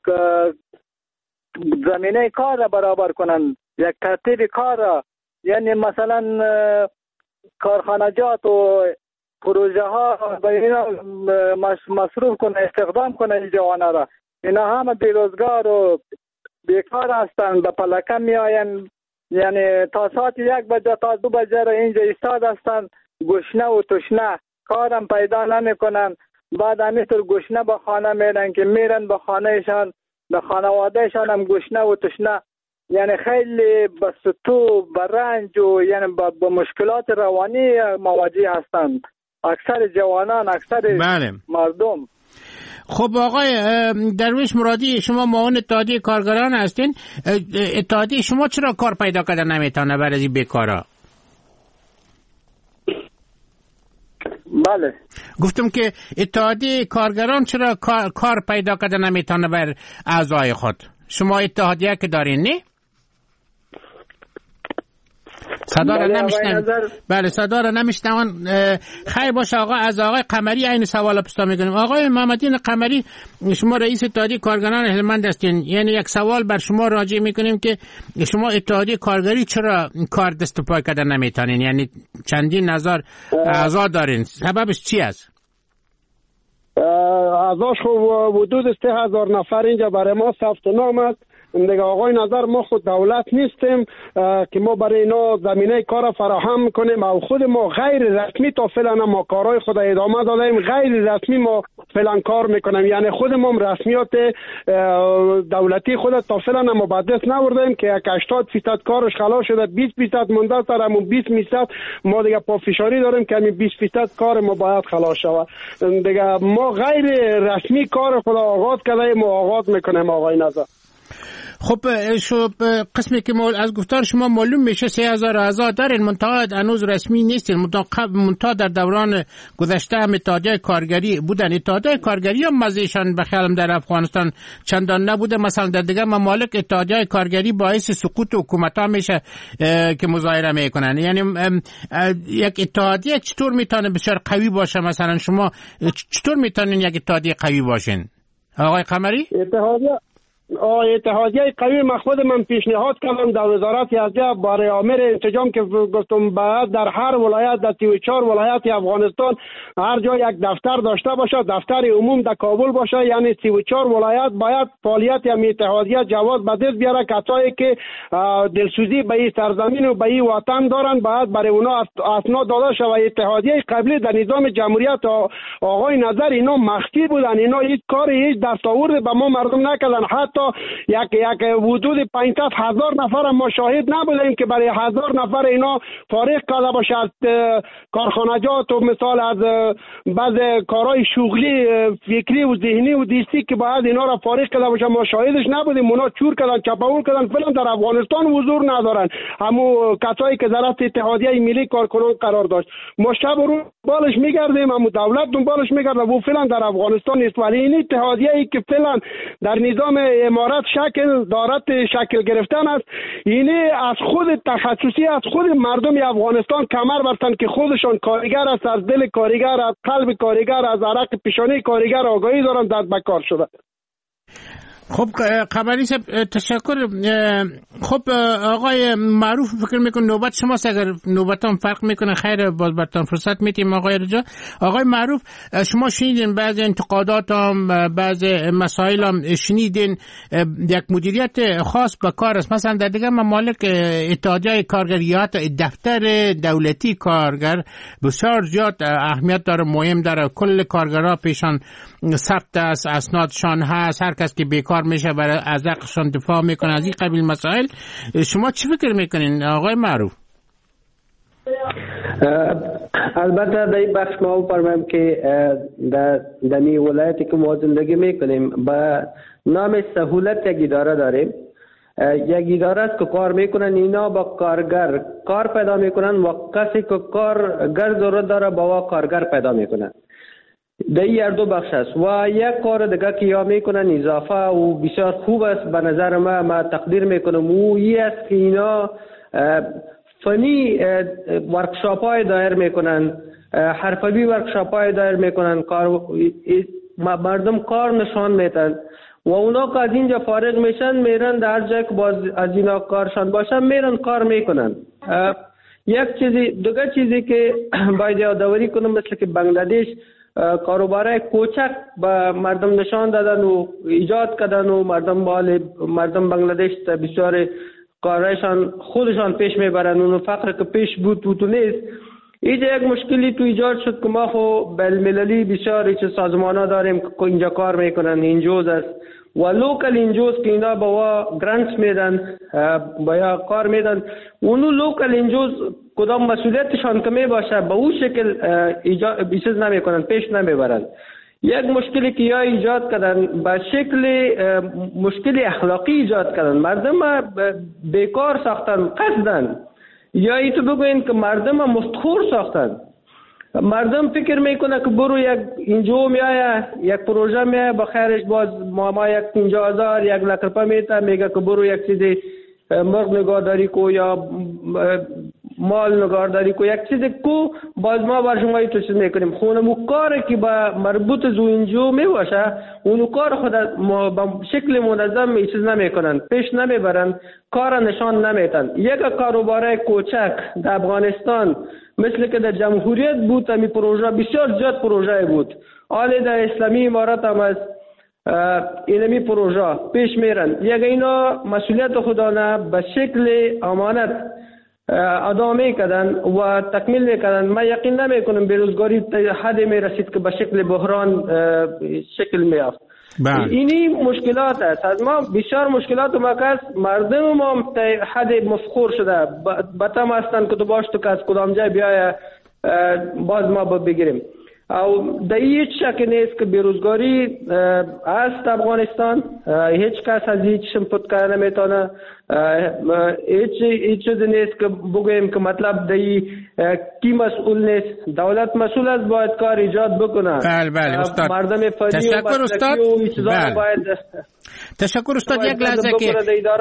زمینه کار را برابر کنند، یک ترتیب کار را، یعنی مثلا کارخانجات و پروژه ها به اینا مصروف کنه، استخدام کنه این جوانه را. اینا همه بیروزگار و بیکار هستند، به پلکه می آین، یعنی تا ساعت 1 بجه تا 2 بجه را اینجا ایستاد هستند، گشنه و تشنه، کارم پیدا نمی کنن. بعد همینطور گشنه به خانه میرن که میرن به خانهشان، به خانوادهشان هم گشنه و تشنه، یعنی خیلی به ستو به رنج و یعنی به مشکلات روانی مواجه هستند اکثر جوانان، اکثر مردم. خب آقای درویش مرادی، شما معاون اتحادیه کارگران هستین. اتحادیه شما چرا کار پیدا کردن نمیتونه برای بیکارا؟ بله گفتم که اتحادیه کارگران چرا کار پیدا کردن نمیتونه بر اعضای خود؟ شما اتحادیه که دارین نه؟ صدا را نمیشنم. بله صدا را نمیشنم. خیر باشه آقا. از آقای قمری این سوال پرسیدم میکنیم. آقای محمدین قمری، شما رئیس اتحادیه کارگران هلمند هستین، یعنی یک سوال بر شما راجع میکنیم که شما اتحادیه کارگری چرا کار دست و پای کردن نمیتونین؟ یعنی چندین نظر اعضا دارین، سببش چی است؟ اعضاش خب حدود 3000 نفر اینجا برای ما ثبت نام است. دیگه آقای نظر ما خود دولت نیستیم که ما برای اینا زمینه کار فراهم کنیم و خود ما غیر رسمی تا فعلا ما کارهای خود ادامه دادیم، غیر رسمی ما فعلا کار میکنیم، یعنی خود ما رسمیات دولتی خود تا فعلا ما به دست نوردیم که 80% کارش خلاص شده، 20% مونده سر همون 20% ما دیگه پافشاری داریم که همین 20% کار ما باید خلاص شود. دیگه ما غیر رسمی کار خود آغاز کردیم و آغاز میکنیم آقای نظر. خب شو قسمی که از گفتار شما معلوم میشه 3000 اعضا دارین، منتها هنوز رسمی نیستین، منتها در دوران گذشته هم اتحادیه کارگری بودن. اتحادیه کارگری هم مزیشان به خیالم در افغانستان چندان نبوده. مثلا در دیگه ممالک اتحادیه کارگری باعث سقوط حکومت ها میشه که مظاهره میکنن. یعنی یک اتحادیه چطور میتونه بسیار قوی باشه؟ مثلا شما چطور میتونین یک اتحادیه قوی باشین آقای قمری؟ اتحادیه قوی مخود من پیشنهاد کردم در وزارت ازدیا برای آمر انسجام که گفتم باید در هر ولایت در 34 ولایت افغانستان هر جا یک دفتر داشته باشه، دفتر عموم در کابل باشه، یعنی 34 ولایت باید فعالیت هم اتحادیه جواز به دست بیاره. کسایی که دلسوزی به این سرزمین و به این وطن دارن باید برای اونا اسناد داده شود. اتحادیه قبلی در نظام جمهوریت آقای نظر اینا مخفی بودن، اینا هیچ کاری هیچ دستاورد به ما مردم نکردن. حتی یک حدود 500,000 نفر ما شاهد نبودیم که برای 1000 نفر اینا فارغ کرده باشه از کارخانجات و مثال از بعض کارهای شغلی فکری و ذهنی و دیستی که باید اینا را فارغ کرده باشه، ما شاهدش نبودیم. اونا چور کردن، چپاول کردن، فعلا در افغانستان حضور ندارن. همو کسایی که ضرورت اتحادیه ملی کارکنان قرار داشت ما شب و روز بالش میگردیم، همو دولت دنبالش میگرده و فعلا در افغانستان نیست. ولی این اتحادیه ای که فعلا در نظام امارات شکل دارد شکل گرفتن است، اینی از خود تخصصی از خود مردم افغانستان کمر بستن که خودشان کارگر است، از دل کارگر، از قلب کارگر، از عرق پیشانی کارگر آگاهی دارن، دست به کار شده. خب قمری صاحب تشکر. خب آقای معروف فکر میکنم نوبت شماست، اگر نوبتم فرق میکنه خیر باز براتون فرصت میتیم. آقای رجا، آقای معروف شما شنیدین بعض انتقادات هم بعض مسائل هم شنیدین، یک مدیریت خاص به کار است. مثلا در دیگه ممالک اتحادیه کارگریات دفتر دولتی کارگر بسیار زیاد اهمیت داره، مهم داره، کل کارگرها پیشان ثبت است، اسنادشان هست، هر کس که بیکار میشه برای از حقشان دفاع میکنه، از این قبیل مسائل. شما چی فکر میکنین آقای معروف؟ البته در این بخش ما فرمایم که در این ولایتی که ما زندگی میکنیم به نام سهولت یک اداره داریم. یک اداره است که کار میکنن، اینا با کارگر کار پیدا میکنن و کسی که کارگر ضرورت داره با کارگر پیدا میکنن. در این دو بخش است و یک کار دیگه که یا میکنن اضافه و بسیار خوب است به نظر ما تقدیر میکنم و این است که اینا فنی ورکشاپ های دایر میکنن، حرفوی ورکشاپ های دایر میکنن، مردم کار نشان میتن و اونا که از اینجا فارغ میشن میرن در جای که باز از اینا کارشان باشن میرن کار میکنن. یک دیگه چیزی که باید یادآوری کنم مثل که بنگلادش کاروبارای کوچک به مردم نشان دادن و ایجاد کردن و مردم بنگلادش بسیار کارایشان خودشان پیش میبرن. اون فقر که پیش بود تو نیست. اینجا یک مشکلی تو ایجاد شد که ما خو بین‌المللی بسیار سازمان ها داریم که اینجا کار میکنن، اینجوز است و لوکل اینجوز که اینا با گرانت میدن با کار میدن. اونو لوکل اینجوز کدام مسئولیتشان که میباشه به اون شکل چیز نمیکنن، پیش نمیبرن. یک مشکلی که یا ایجاد کردن به شکل مشکل اخلاقی ایجاد کردن، مردم بیکار ساختن قصدن، یا ایتو بگوین که مردم مستخور ساختن. مردم فکر میکنه که برو یک اینجا میایه یک پروژه میایه بخیرش باز ما یک 50,000 1 لک روپیه میته، میگه که برو یک چیزی مرغ نگاهداری کو یا مال نگاهداری کو، یک چیزی کو باز ما بر شما ایتو چیز میکنیم. خونمو کاری که با مربوط زو اینجا میباشه اونو کار خود با شکل منظم چیز نمیکنن، پیش نمیبرن، کار نشان نمیتن. یک کاروبار کوچک در افغانستان مثل که در جمهوریت بود، می پروژه بسیار زیاد پروژه بود. حالا در اسلامی امارات هم است، اینمی پروژه پیش میرن. یک اینا مسئولیت خودانه به شکل امانت ادا میکردن و تکمیل میکردن. من یقین نمیکنم بیروزگاری حد میرسید که به شکل بحران شکل میافت. اینی مشکلات است. از ما بسیار مشکلات مکس مردم ما حد مفخور شده بتم هستن که تو باش تو که از کدام جای بیای باز ما بگیریم. او در هیچ شک نیست که بیروزگاری است افغانستان. هیچ کس از هیچ شمپت کرده نمیتونه. هیچ چیز نیست که بگویم که مطلب دایی کی مسئول نیست. دولت مسئول است، باید کار ایجاد بکنه. بله استاد. مردم فنی تشکر استاد. تشکر استاد. یک لحظه که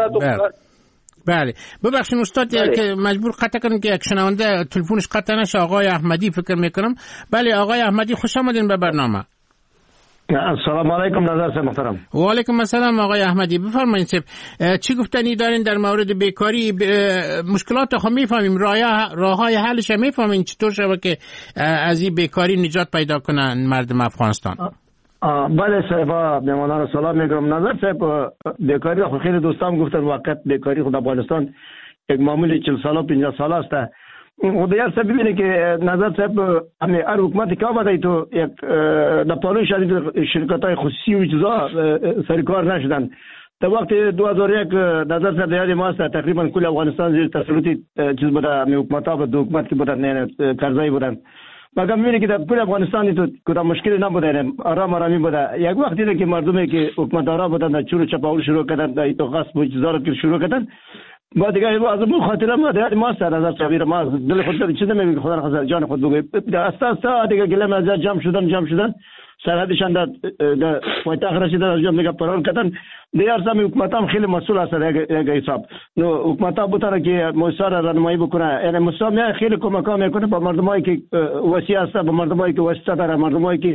بله ببخشید استاد که مجبور قطع کنم که یک شنونده تلفنش قطع نشه. آقای احمدی فکر میکنم. بله آقای احمدی خوش آمدین به برنامه. السلام علیکم نظر صاحب محترم. و علیکم السلام آقای احمدی. بفرمایید چی گفتنی دارین در مورد بیکاری؟ مشکلات خو میفهمیم، راههای حلش میفهمیم، چطور شده که از این بیکاری نجات پیدا کنن مردم افغانستان؟ بله صاحب میمانان سلام میگم. نظر صاحب بیکاری خو خیلی دوستان گفتن واقعا بیکاری خود افغانستان یک معمولی 40 ساله 50 ساله است. خود یار صاحب ببینید که نظر صاحب همه هر حکومتی که آمده تو یک دپالوی شدید شرکت‌های خصوصی و چیزا سرکار نشدن. تا وقت 2001 نظر صاحب یاد ما است تقریبا کل افغانستان زیر تسلط چیز بود. حکومت‌ها و دو حکومت که بودن قرضایی بودن. مگر می‌بینید که در کل افغانستان تو کدام مشکلی نبوده، آرامی بوده. یک وقتی که مردمی که حکومت‌دارا بودن چور چپاول شروع کردن، تو غصب و چیزا رو شروع کردن. بعد دیگه از اون خاطر ما است نظر صاحب ما دل خود چیز نمیگه خدا نخواد جان خود بگه اساسا دیگه گلم از جمع شدن سرحدشان در پایتخت رسیدن از جمع دیگه پران کردن. دیار سامی حکومت هم خیلی مسئول است یک حساب. نو حکومت ها بوده که مؤسسه را راهنمایی بکنه. یعنی مؤسسه خیلی کمک میکنه به مردمایی که وسیع است، به مردمایی که وسیع داره، مردمایی که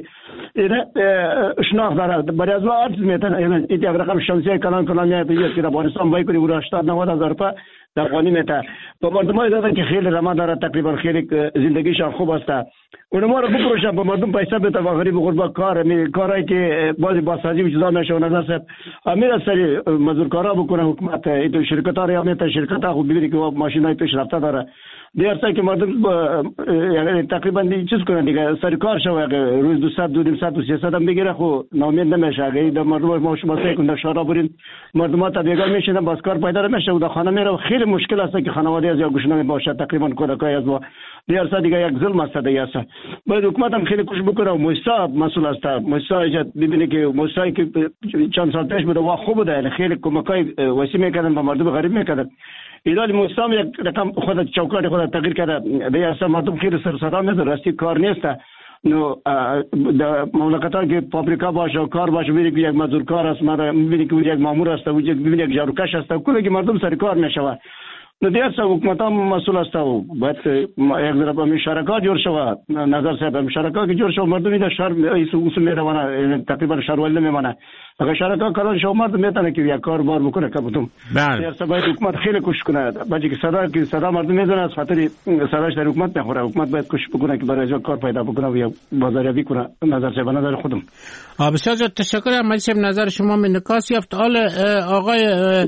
شناخت داره. برای از ما عرض میتونه این یک رقم شمسی کلان میاد که افغانستان باید کنی و 80-90 روپیه در افغانی میته. به مردمایی دادن که خیلی رما داره، تقریبا خیلی زندگیشان خوب است. اونها رو بپروشن به مردم پیسه بده و غریب غربا کارایی که بازی بازسازی و چیزا میشه. نظر صاحب امیر سری مزدورکارا بکنه حکومت این شرکت‌ها رو میته. شرکت‌ها خوب ببینید که ماشینای پیشرفته داره. دیگه که مردم یعنی تقریبا چیز کنن دیگه سرکار شو روز 200 هم بگیره خو ناامید نمیشه. اگه در مردم ما شما سعی کنید شورا برین مردم تا بیگار میشن باز کار پیدا نمیشه و در خانه میره. خیلی مشکل است که خانواده از یا گوشنه باشه. تقریبا کودکای از ما دیگه دیگه یک ظلم است دیگه. باید حکومت هم خیلی کوشش بکنه و مؤسسه مسئول است. مؤسسه ببینید که مؤسسه‌ای که چند سال پیش بوده و خوب بوده، خیلی کمکای وسیع میکردن به مردم غریب میکردن. ایدال مؤسسه یک رقم خود چوکاٹ خود تغییر کرده. دیگه اصلا مردم خیلی سرسرا میشه، راستی کار نیست. نو در مملکت‌ها که فابریکا باشه کار باشه ببینید که یک مزدورکار است، ببینید که یک مامور است، ببینید یک جاروکش است، کلی که مردم سر کار میشوند. نو دیگه حکومت هم مسئول است و باید یک ذره به شرکات جور شود. نظر صاحب شرکات که جور شود مردم این شهر اصول میروانه، تقریبا شهرولی نمیمانه. اگر شرکات کاران شما مردم میتونه که یک کار بار بکنه که بتون. بله. باید حکومت خیلی کوشش کنه. باید که صدا مردم میزنه از خاطر صداش در حکومت نخوره. حکومت باید کوشش بکنه که برای کار پیدا بکنه و بازاریابی کنه. نظر صاحب نظر خودم. بسیار تشکر. احمدی صاحب نظر شما من نکاس یافت. آقای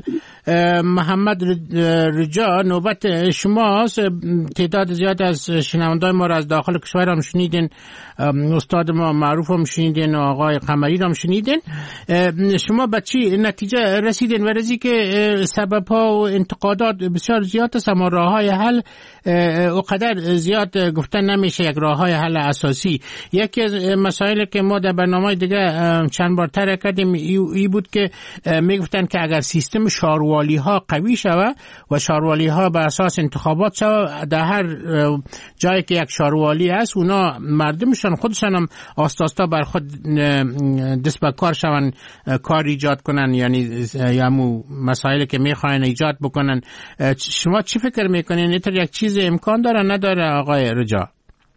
محمد رجا نوبت شماست. تعداد زیاد از شنوندگان ما را از داخل کشور هم شنیدین، استاد ما معروف هم شنیدین، آقای قمری هم شنیدین. شما به چی نتیجه رسیدین؟ ورزی که سبب‌ها و انتقادات بسیار زیاد است اما راه‌های حل اونقدر زیاد گفتن نمیشه. یک راه‌های حل اساسی، یکی از مسائلی که ما در برنامه دیگه چند بار طرح کردیم ای بود که میگفتن که اگر سیستم شاروالی‌ها قوی شود و شاروالی‌ها بر اساس انتخابات شود، در هر جایی که یک شاروالی است اونا مردمشان خودشان هم آستاستا بر خود دست به کار شون، کار ایجاد کنن، یعنی یامو مسائلی که میخواین ایجاد بکنن. شما چی فکر میکنین؟ اینطور یک چیز امکان داره نداره آقای رجا؟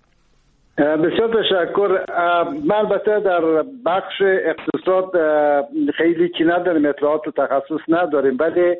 بسیار تشکر. من البته در بخش اقتصاد خیلی کی نداریم، اطلاعات و تخصص نداریم، ولی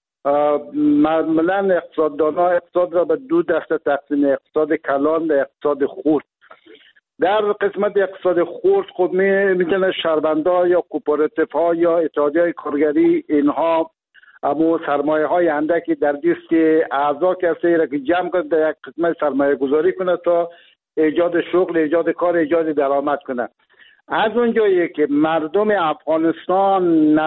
معمولا اقتصاد را به دو دسته تقسیم: اقتصاد کلان و اقتصاد خرد. در قسمت اقتصاد خرد خب میتونه شهروندها یا کوپراتیف ها یا اتحادیه کارگری اینها اما سرمایه های اندکی در دست اعضا کسی را که جمع کنه در یک قسمت سرمایه گذاری کنه تا ایجاد شغل، ایجاد کار، ایجاد درآمد کنه. از اونجایی که مردم افغانستان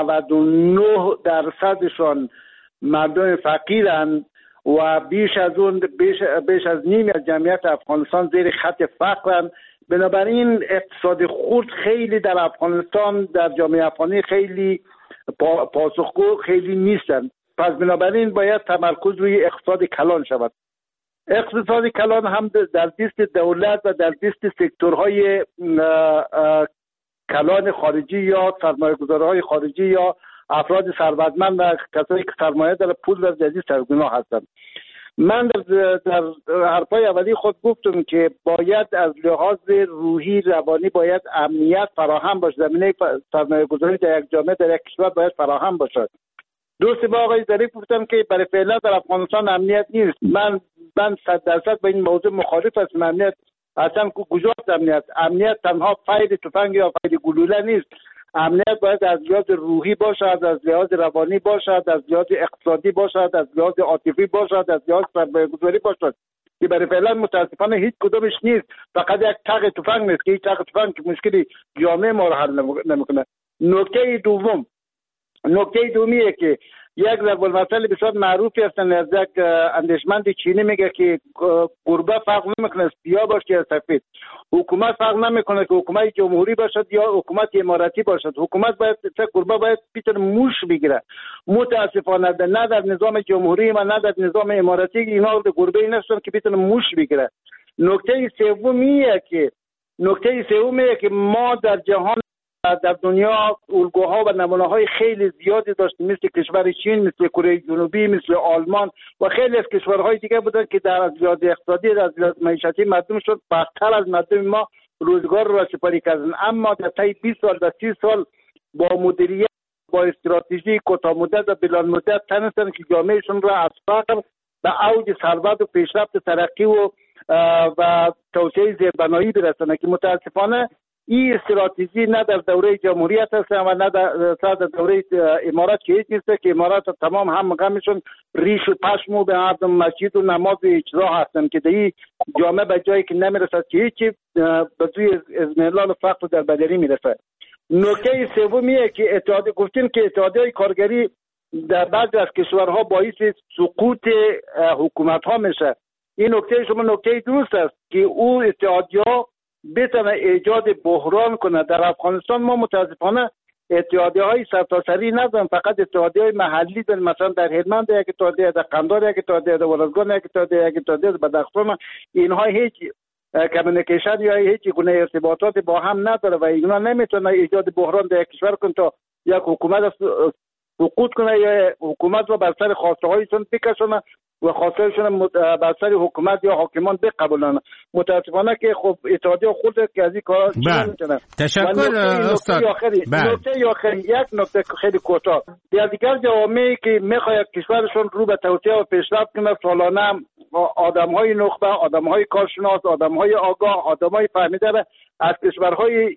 99% مردم فقیرند و بیش از نیم از جمعیت افغانستان زیر خط فقرند، بنابراین اقتصاد خرد خیلی در افغانستان در جامعه افغانی خیلی پاسخگو خیلی نیستند. پس بنابراین باید تمرکز روی اقتصاد کلان شود. اقتصاد کلان هم در دست دولت و در دست سکتورهای کلان خارجی یا سرمایه‌گذارهای خارجی یا افراد ثروتمند و کسایی که سرمایه در پول و جدید سرگنا هستند. من در حرفای اولی خود گفتم که باید از لحاظ روحی روانی باید امنیت فراهم باشه. زمینه سرمایه‌گذاری در یک جامعه در یک کشور باید فراهم باشد. دوست با آقای ظریف گفتم که برای فعلا در افغانستان امنیت نیست. من 100% به این موضوع مخالف هستم. امنیت اصلا کجاست؟ امنیت تنها فیر تفنگ یا فیر گلوله نیست. امنیت باید از لحاظ روحی باشد، از لحاظ روانی باشد، از لحاظ اقتصادی باشد، از لحاظ عاطفی باشد، از لحاظ سرمایه‌گذاری باشد که برای فعلا متاسفانه هیچ کدومش نیست. فقط یک تق تفنگ نیست که این تق تفنگ که مشکلی جامعه ما رو حل نمیکنه. نکته دومیه که یک ضرب المثل بسیار معروفی هستن از یک اندیشمند چینی میگه که گربه فرق نمیکنه سیاه باشه یا سفید. حکومت فرق نمیکنه که حکومت جمهوری باشد یا حکومت اماراتی باشد. حکومت باید گربه باید پیتر موش بگیره. متاسفانه نه در نظام جمهوری و نه در نظام اماراتی اینا گربه نشدن که پیتر موش بگیره. نکته سومیه که ما در جهان در دنیا الگوها و نمونه‌های خیلی زیادی داشتیم، مثل کشور چین، مثل کره جنوبی، مثل آلمان و خیلی از کشورهای دیگه بودن که در از لحاظ اقتصادی در از لحاظ معیشتی مردمشون بدتر از مردم ما روزگار را سپری کردن. اما در طی 20 سال و 30 سال با مدیریت، با استراتژی کوتاه مدت و بلند مدت تونستن که جامعهشون را از فقر به اوج ثروت و پیشرفت ترقی و توسعه زیربنایی برسونن که متاسفانه این استراتژی نه در دوره جمهوریت هست و نه در دوره امارات که هیچ نیست که امارات تمام هم غمشون ریش و پشم و به مردم مسجد و نماز و اجرا هستن که در این جامعه به جایی که نمیرسد که هیچی به سوی اضمحلال و فقر در بدری میرسه. نکته سومیه که گفتیم که اتحادیه کارگری در بعضی از کشورها باعث سقوط حکومت ها میشه. این نکته شما نکته درست است که او اتحادیه بتونه ایجاد بحران کنه. در افغانستان ما متاسفانه اتحادیه‌های سرتاسری نداریم، فقط اتحادیه‌های محلی داریم. مثلا در هلمند یک اتحادیه، در قندهار یک اتحادیه، در ورزگان یک اتحادیه، در بدخشان اینها هیچ کمیونیکیشن یا هیچ گونه ارتباطات با هم نداره و اینا نمیتونه ایجاد بحران در یک کشور کنه تا یک حکومت سقوط کنه یا حکومت رو بر سر خواسته هایشون بکشونه و خواستهایشون بر سر حکومت یا حاکمان بقبولن. متاسفانه که خب اتحادیه خود که از این کارا نمیتونه. تشکر استاد. نکته آخری یک نکته خیلی کوتاه. در دیگر جوامعی که میخواد کشورشون رو به توسعه و پیشرفت کنه سالانه آدم‌های نخبه، آدم‌های کارشناس، آدم‌های آگاه، آدم‌های فهمیده از کشورهای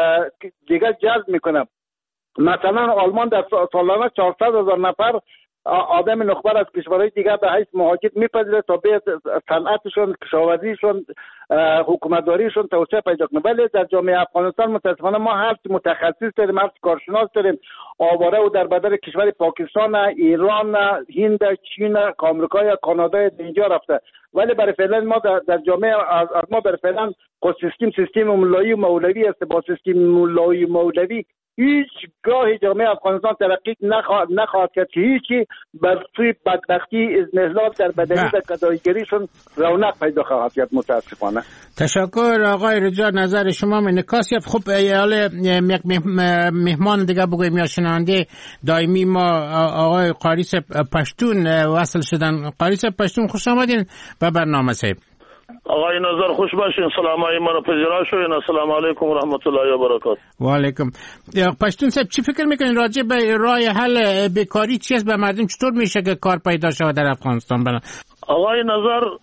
دیگر جذب میکنه. مثلا آلمان در سالانه 400,000 نفر آدم نخبر از کشورهای دیگر به حیث مهاجر میپذیره تا به صنعتشون، کشاورزیشون، حکومتداریشون توسعه پیدا کنه. ولی در جامعه افغانستان متاسفانه ما هر متخصص داریم، هر کارشناس داریم، آواره و در بدر کشور پاکستان، ایران، هند، چین، آمریکا یا کانادا اینجا رفته. ولی برای فعلا ما در جامعه ما برای فعلا سیستم مولایی و مولوی است. با سیستم مولایی مولوی هیچ گاه جامعه افغانستان ترقی نخواهد کرد که هیچی بر سوی بدبختی اضمحلال در بدنی و گداییگریشون رونق پیدا خواهد کرد. متاسفانه. تشکر آقای رجا، نظر شما منعکس کرد. خب حالا یک مهمان دیگه بگویم یا شنونده دائمی ما آقای قاریس پشتون وصل شدن. قاریس پشتون خوش آمدین به برنامه صاحب. آقای نظر خوش باشین، سلامای منو پذیرا شوین. السلام علیکم و رحمت الله و برکاته. و علیکم. پشتون صاحب چی فکر میکنین راجع به راه حل بیکاری چیست؟ به مردم چطور میشه که کار پیدا شود در افغانستان؟ آقای نظر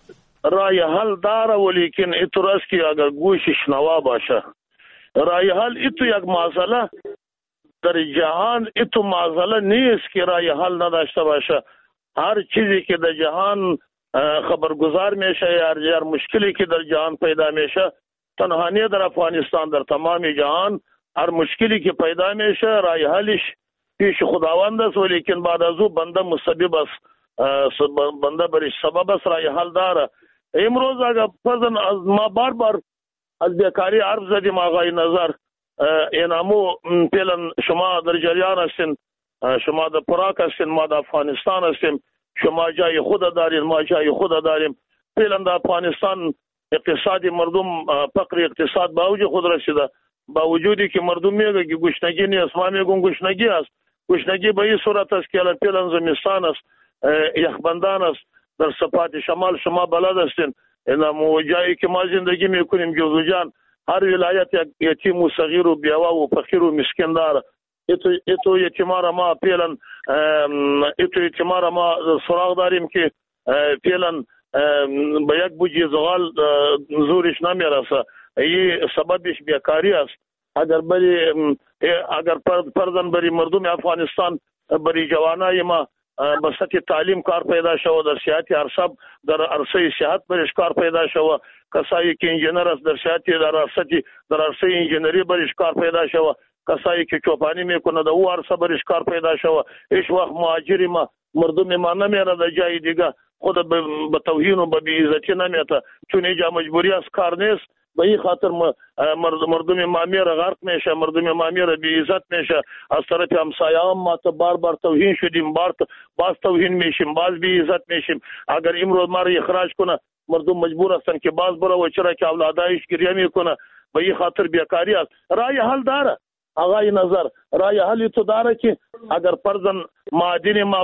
رای حل داره ولیکن ایتو است که اگر گوشش نوا باشه. رای حل ایتو یک مسئله در جهان ایتو مسئله نیست که رای حل نداشته باشه. هر چیزی که در جهان خبرگزار میشه یا مشکلی که در جهان پیدا میشه، تنها نه در افغانستان، در تمام جهان هر مشکلی که پیدا میشه رای حلش پیش خداوند است، ولیکن بعد از او بنده مسبب است، بنده برش سبب است رای حل داره. امروز اگر پزن از ما بار از بیکاری حرف زدیم آقای نظر، اینامو پیلن شما در جریان هستین، شما در پراک هستین، ما در افغانستان هستیم، شما جای خود دارین، ما جای خود داریم. پیلن در افغانستان اقتصادی مردم فقر اقتصاد با اوج خود رسیده، با وجودی که مردم میگه که گشنگی نیست، ما میگم گشنگی است. گشنگی به این صورت است که الان پیلن زمستان است، یخبندان است. در سپات شمال شما بلد هستین، اینامو جایی که ما زندگی میکنیم جوزجان، هر ولایت یک یتیم و صغیر و بیوه و فقیر و مسکین داره. ایتو یتیمار ما پیلن یتیمار ما سراغ داریم که پیلن به یک بوجی زغال زورش نمیرسه. این سببش بیکاری است. اگر پردن بری مردم افغانستان، بری جوانای ما به سطح تعلیم کار پیدا شو، در صحت ارشد در عرصه صحت برش کار پیدا شو، کسایی که انجینر است در صحت در عرصه انجینری برش کار پیدا شو، کسایی که چوپانی میکنه در او عرصه برش کار پیدا شو. هیچ وقت مهاجری ما مردم ما نمیره در جای دیگه، خود به توهین و به بی‌عزتی نمیته، چون اینجا مجبوری است کار نیست. به این خاطر مردم ما میره غرق میشه، مردم ما میره بی‌عزت میشه. از طرف همسایه‌ام ما تو بار توهین شدیم، باز توهین میشیم، باز بی‌عزت میشیم. اگر امروز ما رو اخراج کنه، مردم مجبور هستن که باز بره و چرا که اولادایش گریه میکنه. به این خاطر بیکاری است. رای حل داره آقای نظر، رای حل تو داره که اگر فرضاً معادن ما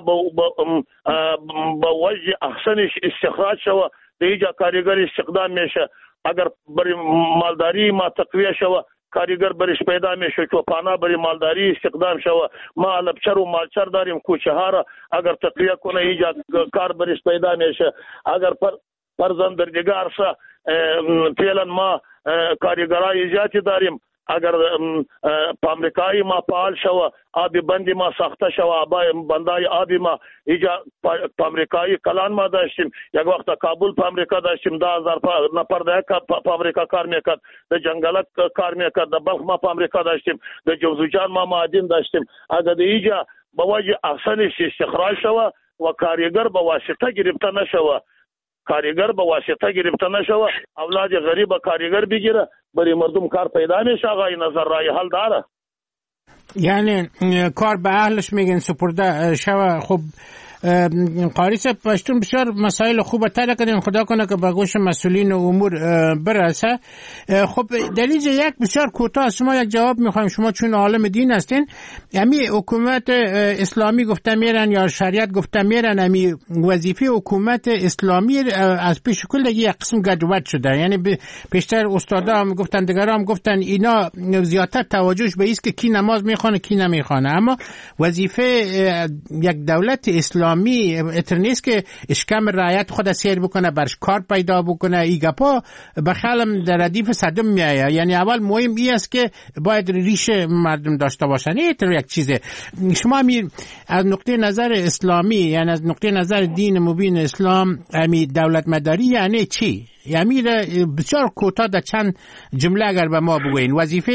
با وجه احسنش استخراج شوه، دیجا کارگر استخدام میشه. اگر بری مالداری ما تقویه شوه، کارگر برش پیدا میشه، چوپانا بری مالداری استخدام شوه. ما لبچر و مالچر داریم، کوچه ها را اگر تقویه کنه اینجا کار برش پیدا میشه. اگر فرضاً در دیگه عرصه فعلا ما کارگرای زیادی داریم، اگر پامریکایی ما فعال شوه، آبی بندی ما ساخته شوه، بندای آبی ما اینجا پامریکایی کلان ما داشتیم، یک وقت کابل پامریکا داشتیم، 10,000 نفر در پامریکا کار میکرد، در جنگلک کار میکرد، در بلخ ما پامریکا داشتیم، در جوزجان ما معادن داشتیم. اگر اینجا با وجه احسنش استخراج شوه و کارگر با واسطه گرفته نشوه، کارگر با واسطه گرفته نشوه، اولاد غریب کارگر بگیره، برای مردم کار پیدا میشه. آقای نظر رای حل داره، یعنی کار به اهلش میگن سپرده شوه. خب قاری صاحب پشتون بسیار مسائل خوب تر کردین، خدا کنه که به گوش مسئولین امور برسه. خب دلیل یک بسیار کوتاه شما یک جواب میخوایم، شما چون عالم دین هستین، امی حکومت اسلامی گفته میرن یا شریعت گفته میرن، امی وظیفه حکومت اسلامی از پیش کل یک قسم گدوت شده، یعنی بیشتر استادا هم گفتن، دیگران هم گفتن، اینا زیادتر توجهش به است که کی نماز میخوانه کی نمیخوانه. اما وظیفه یک دولت اسلامی اتر نیست که اشکم رعایت خود سیر بکنه، برش کار پیدا بکنه. ای گپا بخالم در ردیف صدم میایه. یعنی اول مهم ای است که باید ریش مردم داشته باشن. اتر یک چیزه. شما از نقطه نظر اسلامی، یعنی از نقطه نظر دین مبین اسلام، امی دولت مداری یعنی چی؟ یعنی بسیار کوتاه در چند جمله اگر به ما بگوین وظیفه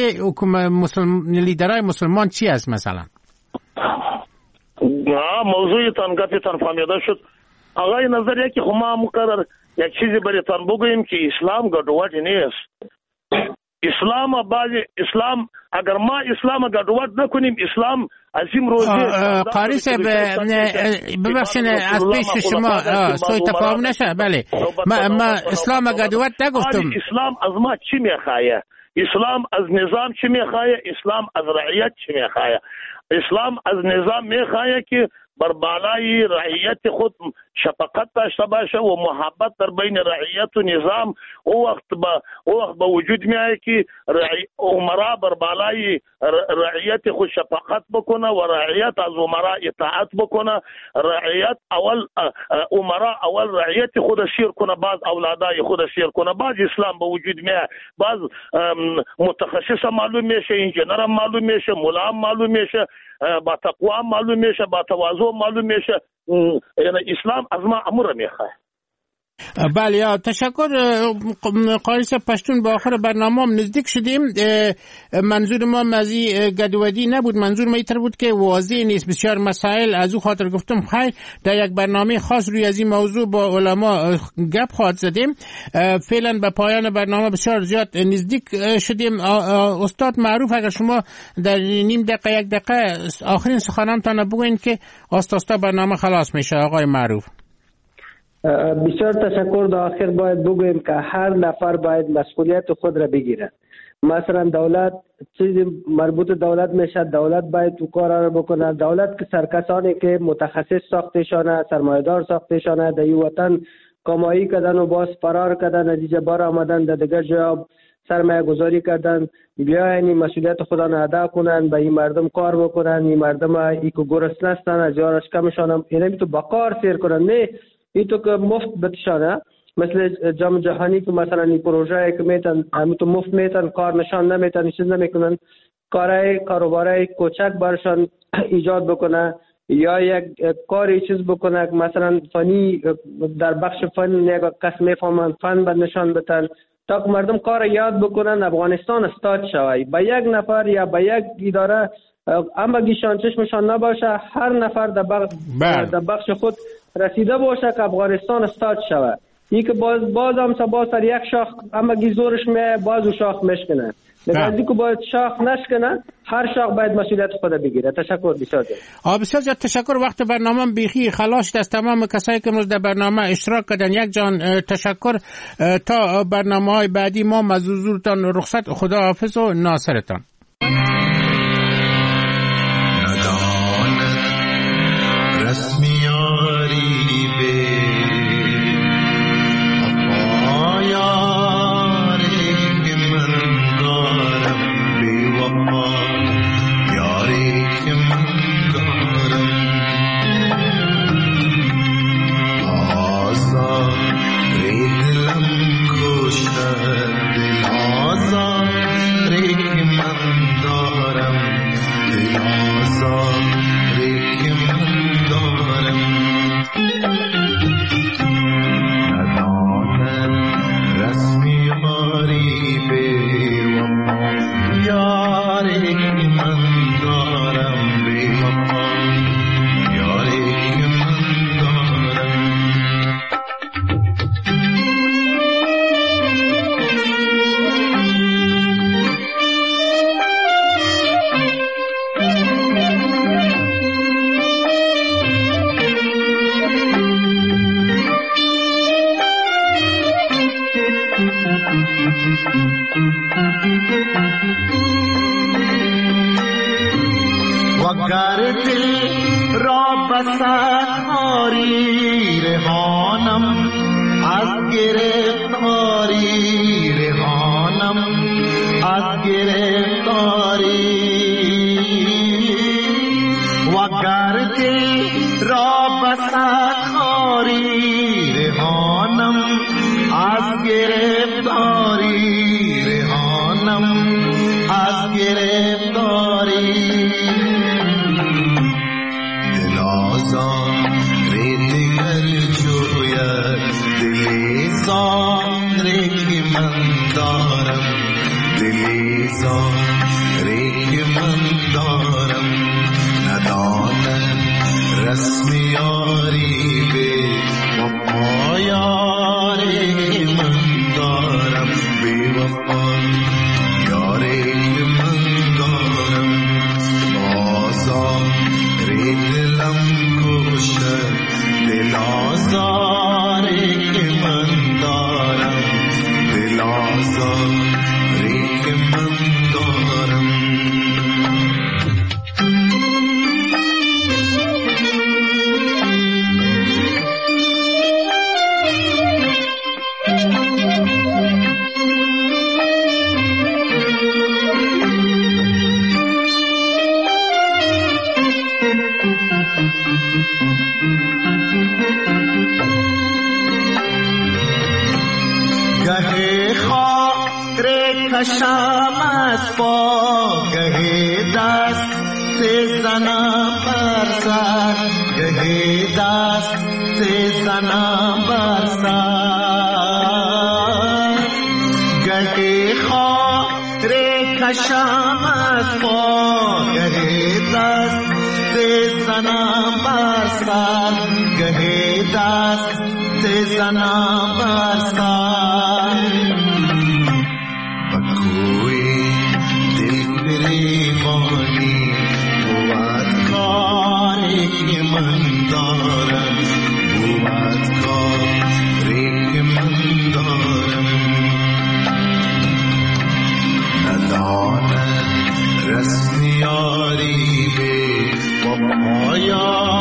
لیدرای مسلمان چی است مثلا؟ موضوعی تان گپی تان فهمیده شد. آقای نظریه که ما مقرر یک چیزی برای تان بگوییم که اسلام گډوډ نیست. اسلام اگر ما اسلام گډوډ نکنیم، اسلام عظیم روزی. قاری صاحب ببخشید از پیش شما سوء تفاهم نشه. بله ما اسلام گډوډ نگفتم. اسلام از ما چی میخواه؟ اسلام از نظام چی میخواه؟ اسلام از رعیت چی میخواه؟ اسلام از نظام میخواه که بر بالای رعیت خود شفقت داشته باشه و محبت در بین رعیت و نظام، او وقت به وجود میاد که عمرا بر بالای رعیت خود شفقت بکنه و رعیت از عمرا اطاعت بکنه. رعیت عمرا اول رعیت خود سیر کنه، بعد اولادای خود سیر کنه. بعد اسلام به وجود میاد، بعد متخصص معلوم میشه، انجینر معلوم میشه، مولا معلوم میشه، با تقوا معلوم میشه، با تواضع معلوم میشه. یعنی اسلام از ما امر میخواه. بله، تشکر قاری صاحب. پشتون با آخر برنامه هم نزدیک شدیم. منظور ما مزی گدودی نبود، منظور ما ایتر بود که واضح نیست بسیار مسائل، از او خاطر گفتم خیر در یک برنامه خاص روی از این موضوع با علما گپ خواهد زدیم. فعلا به پایان برنامه بسیار زیاد نزدیک شدیم. استاد معروف، اگر شما در نیم دقیقه یک دقیقه آخرین سخنانتان بگوین که آستا برنامه خلاص میشه. آقای معروف. بسیار تشکر. در آخر باید بگویم که هر نفر باید مسئولیت خود را بگیره. مثلا دولت چیزی مربوط دولت میشه، دولت باید تو کار را بکنه. دولت که سرکسانی که متخصص ساختشانه، سرمایه‌دار ساختشانه، در این وطن کمایی کردن و باز فرار کردن، نتیجه بار آمدن در دیگر جا سرمایه گذاری کردن، بیاین مسئولیت خدا را ادا کنن، به این مردم کار بکنن. این مردم ای که گرسنه هستن از یارش کمشان، اینمی تو بکار سیر کنن، نه این تو که مفت بتشانه. مثل جام جهانی که مثلا این پروژه که میتن همین تو مفت میتن، کار نشان نمیتن، چیز نمیکنن، کاروبارای کوچک برشان ایجاد بکنه یا یک کاری چیز بکنه مثلا فنی در بخش فن یک کس میفهمن فن بر نشان بتن تا که مردم کار یاد بکنن. افغانستان استاد شوی به یک نفر یا به یک اداره اما گیشان چشمشان نباشه، هر نفر در بخش خود رسیده باشه که افغانستان استاد شود. این که باز هم سر یک شاخ اما گیزورش می باز و شاخ مشکنه، لذا که باید شاخ نشکنه، هر شاخ باید مسئولیت خود بگیره. تشکر بسیار زیاد. بسیار زیاد تشکر. وقت برنامه بیخی خلاص شد. از تمام کسایی که امروز در برنامه اشتراک کردن یک جان تشکر. تا برنامه‌های بعدی ما از حضورتان رخصت. خدا حافظ و ناصرتان. وگر دل را بسخاری رهانم از گرفتاری، رهانم از گرفتاری. وگر دل را بسخاری رهانم از گرفتاری، رهانم از گرفتاری. دل آزار دیگر جوید، دل زاری که من دارم، دل زاری که من دارم. ندانم رسم یاری به وفا یاری من دارم، به وفا یاری من دارم. آزاری دلم کشد، دل آزاری که من دارم، دل آزاری که من دارم. کشم از پا گهی دست زنم بر سر گهی دست زنم بر سر گهی خاطر کشم از پا گهی دست زنم بر سر گهی دست زنم بر سر بکوی دل گریبانی بود کاری که من دارم بود کاری که من دارم ندانم رسم یاری به وفا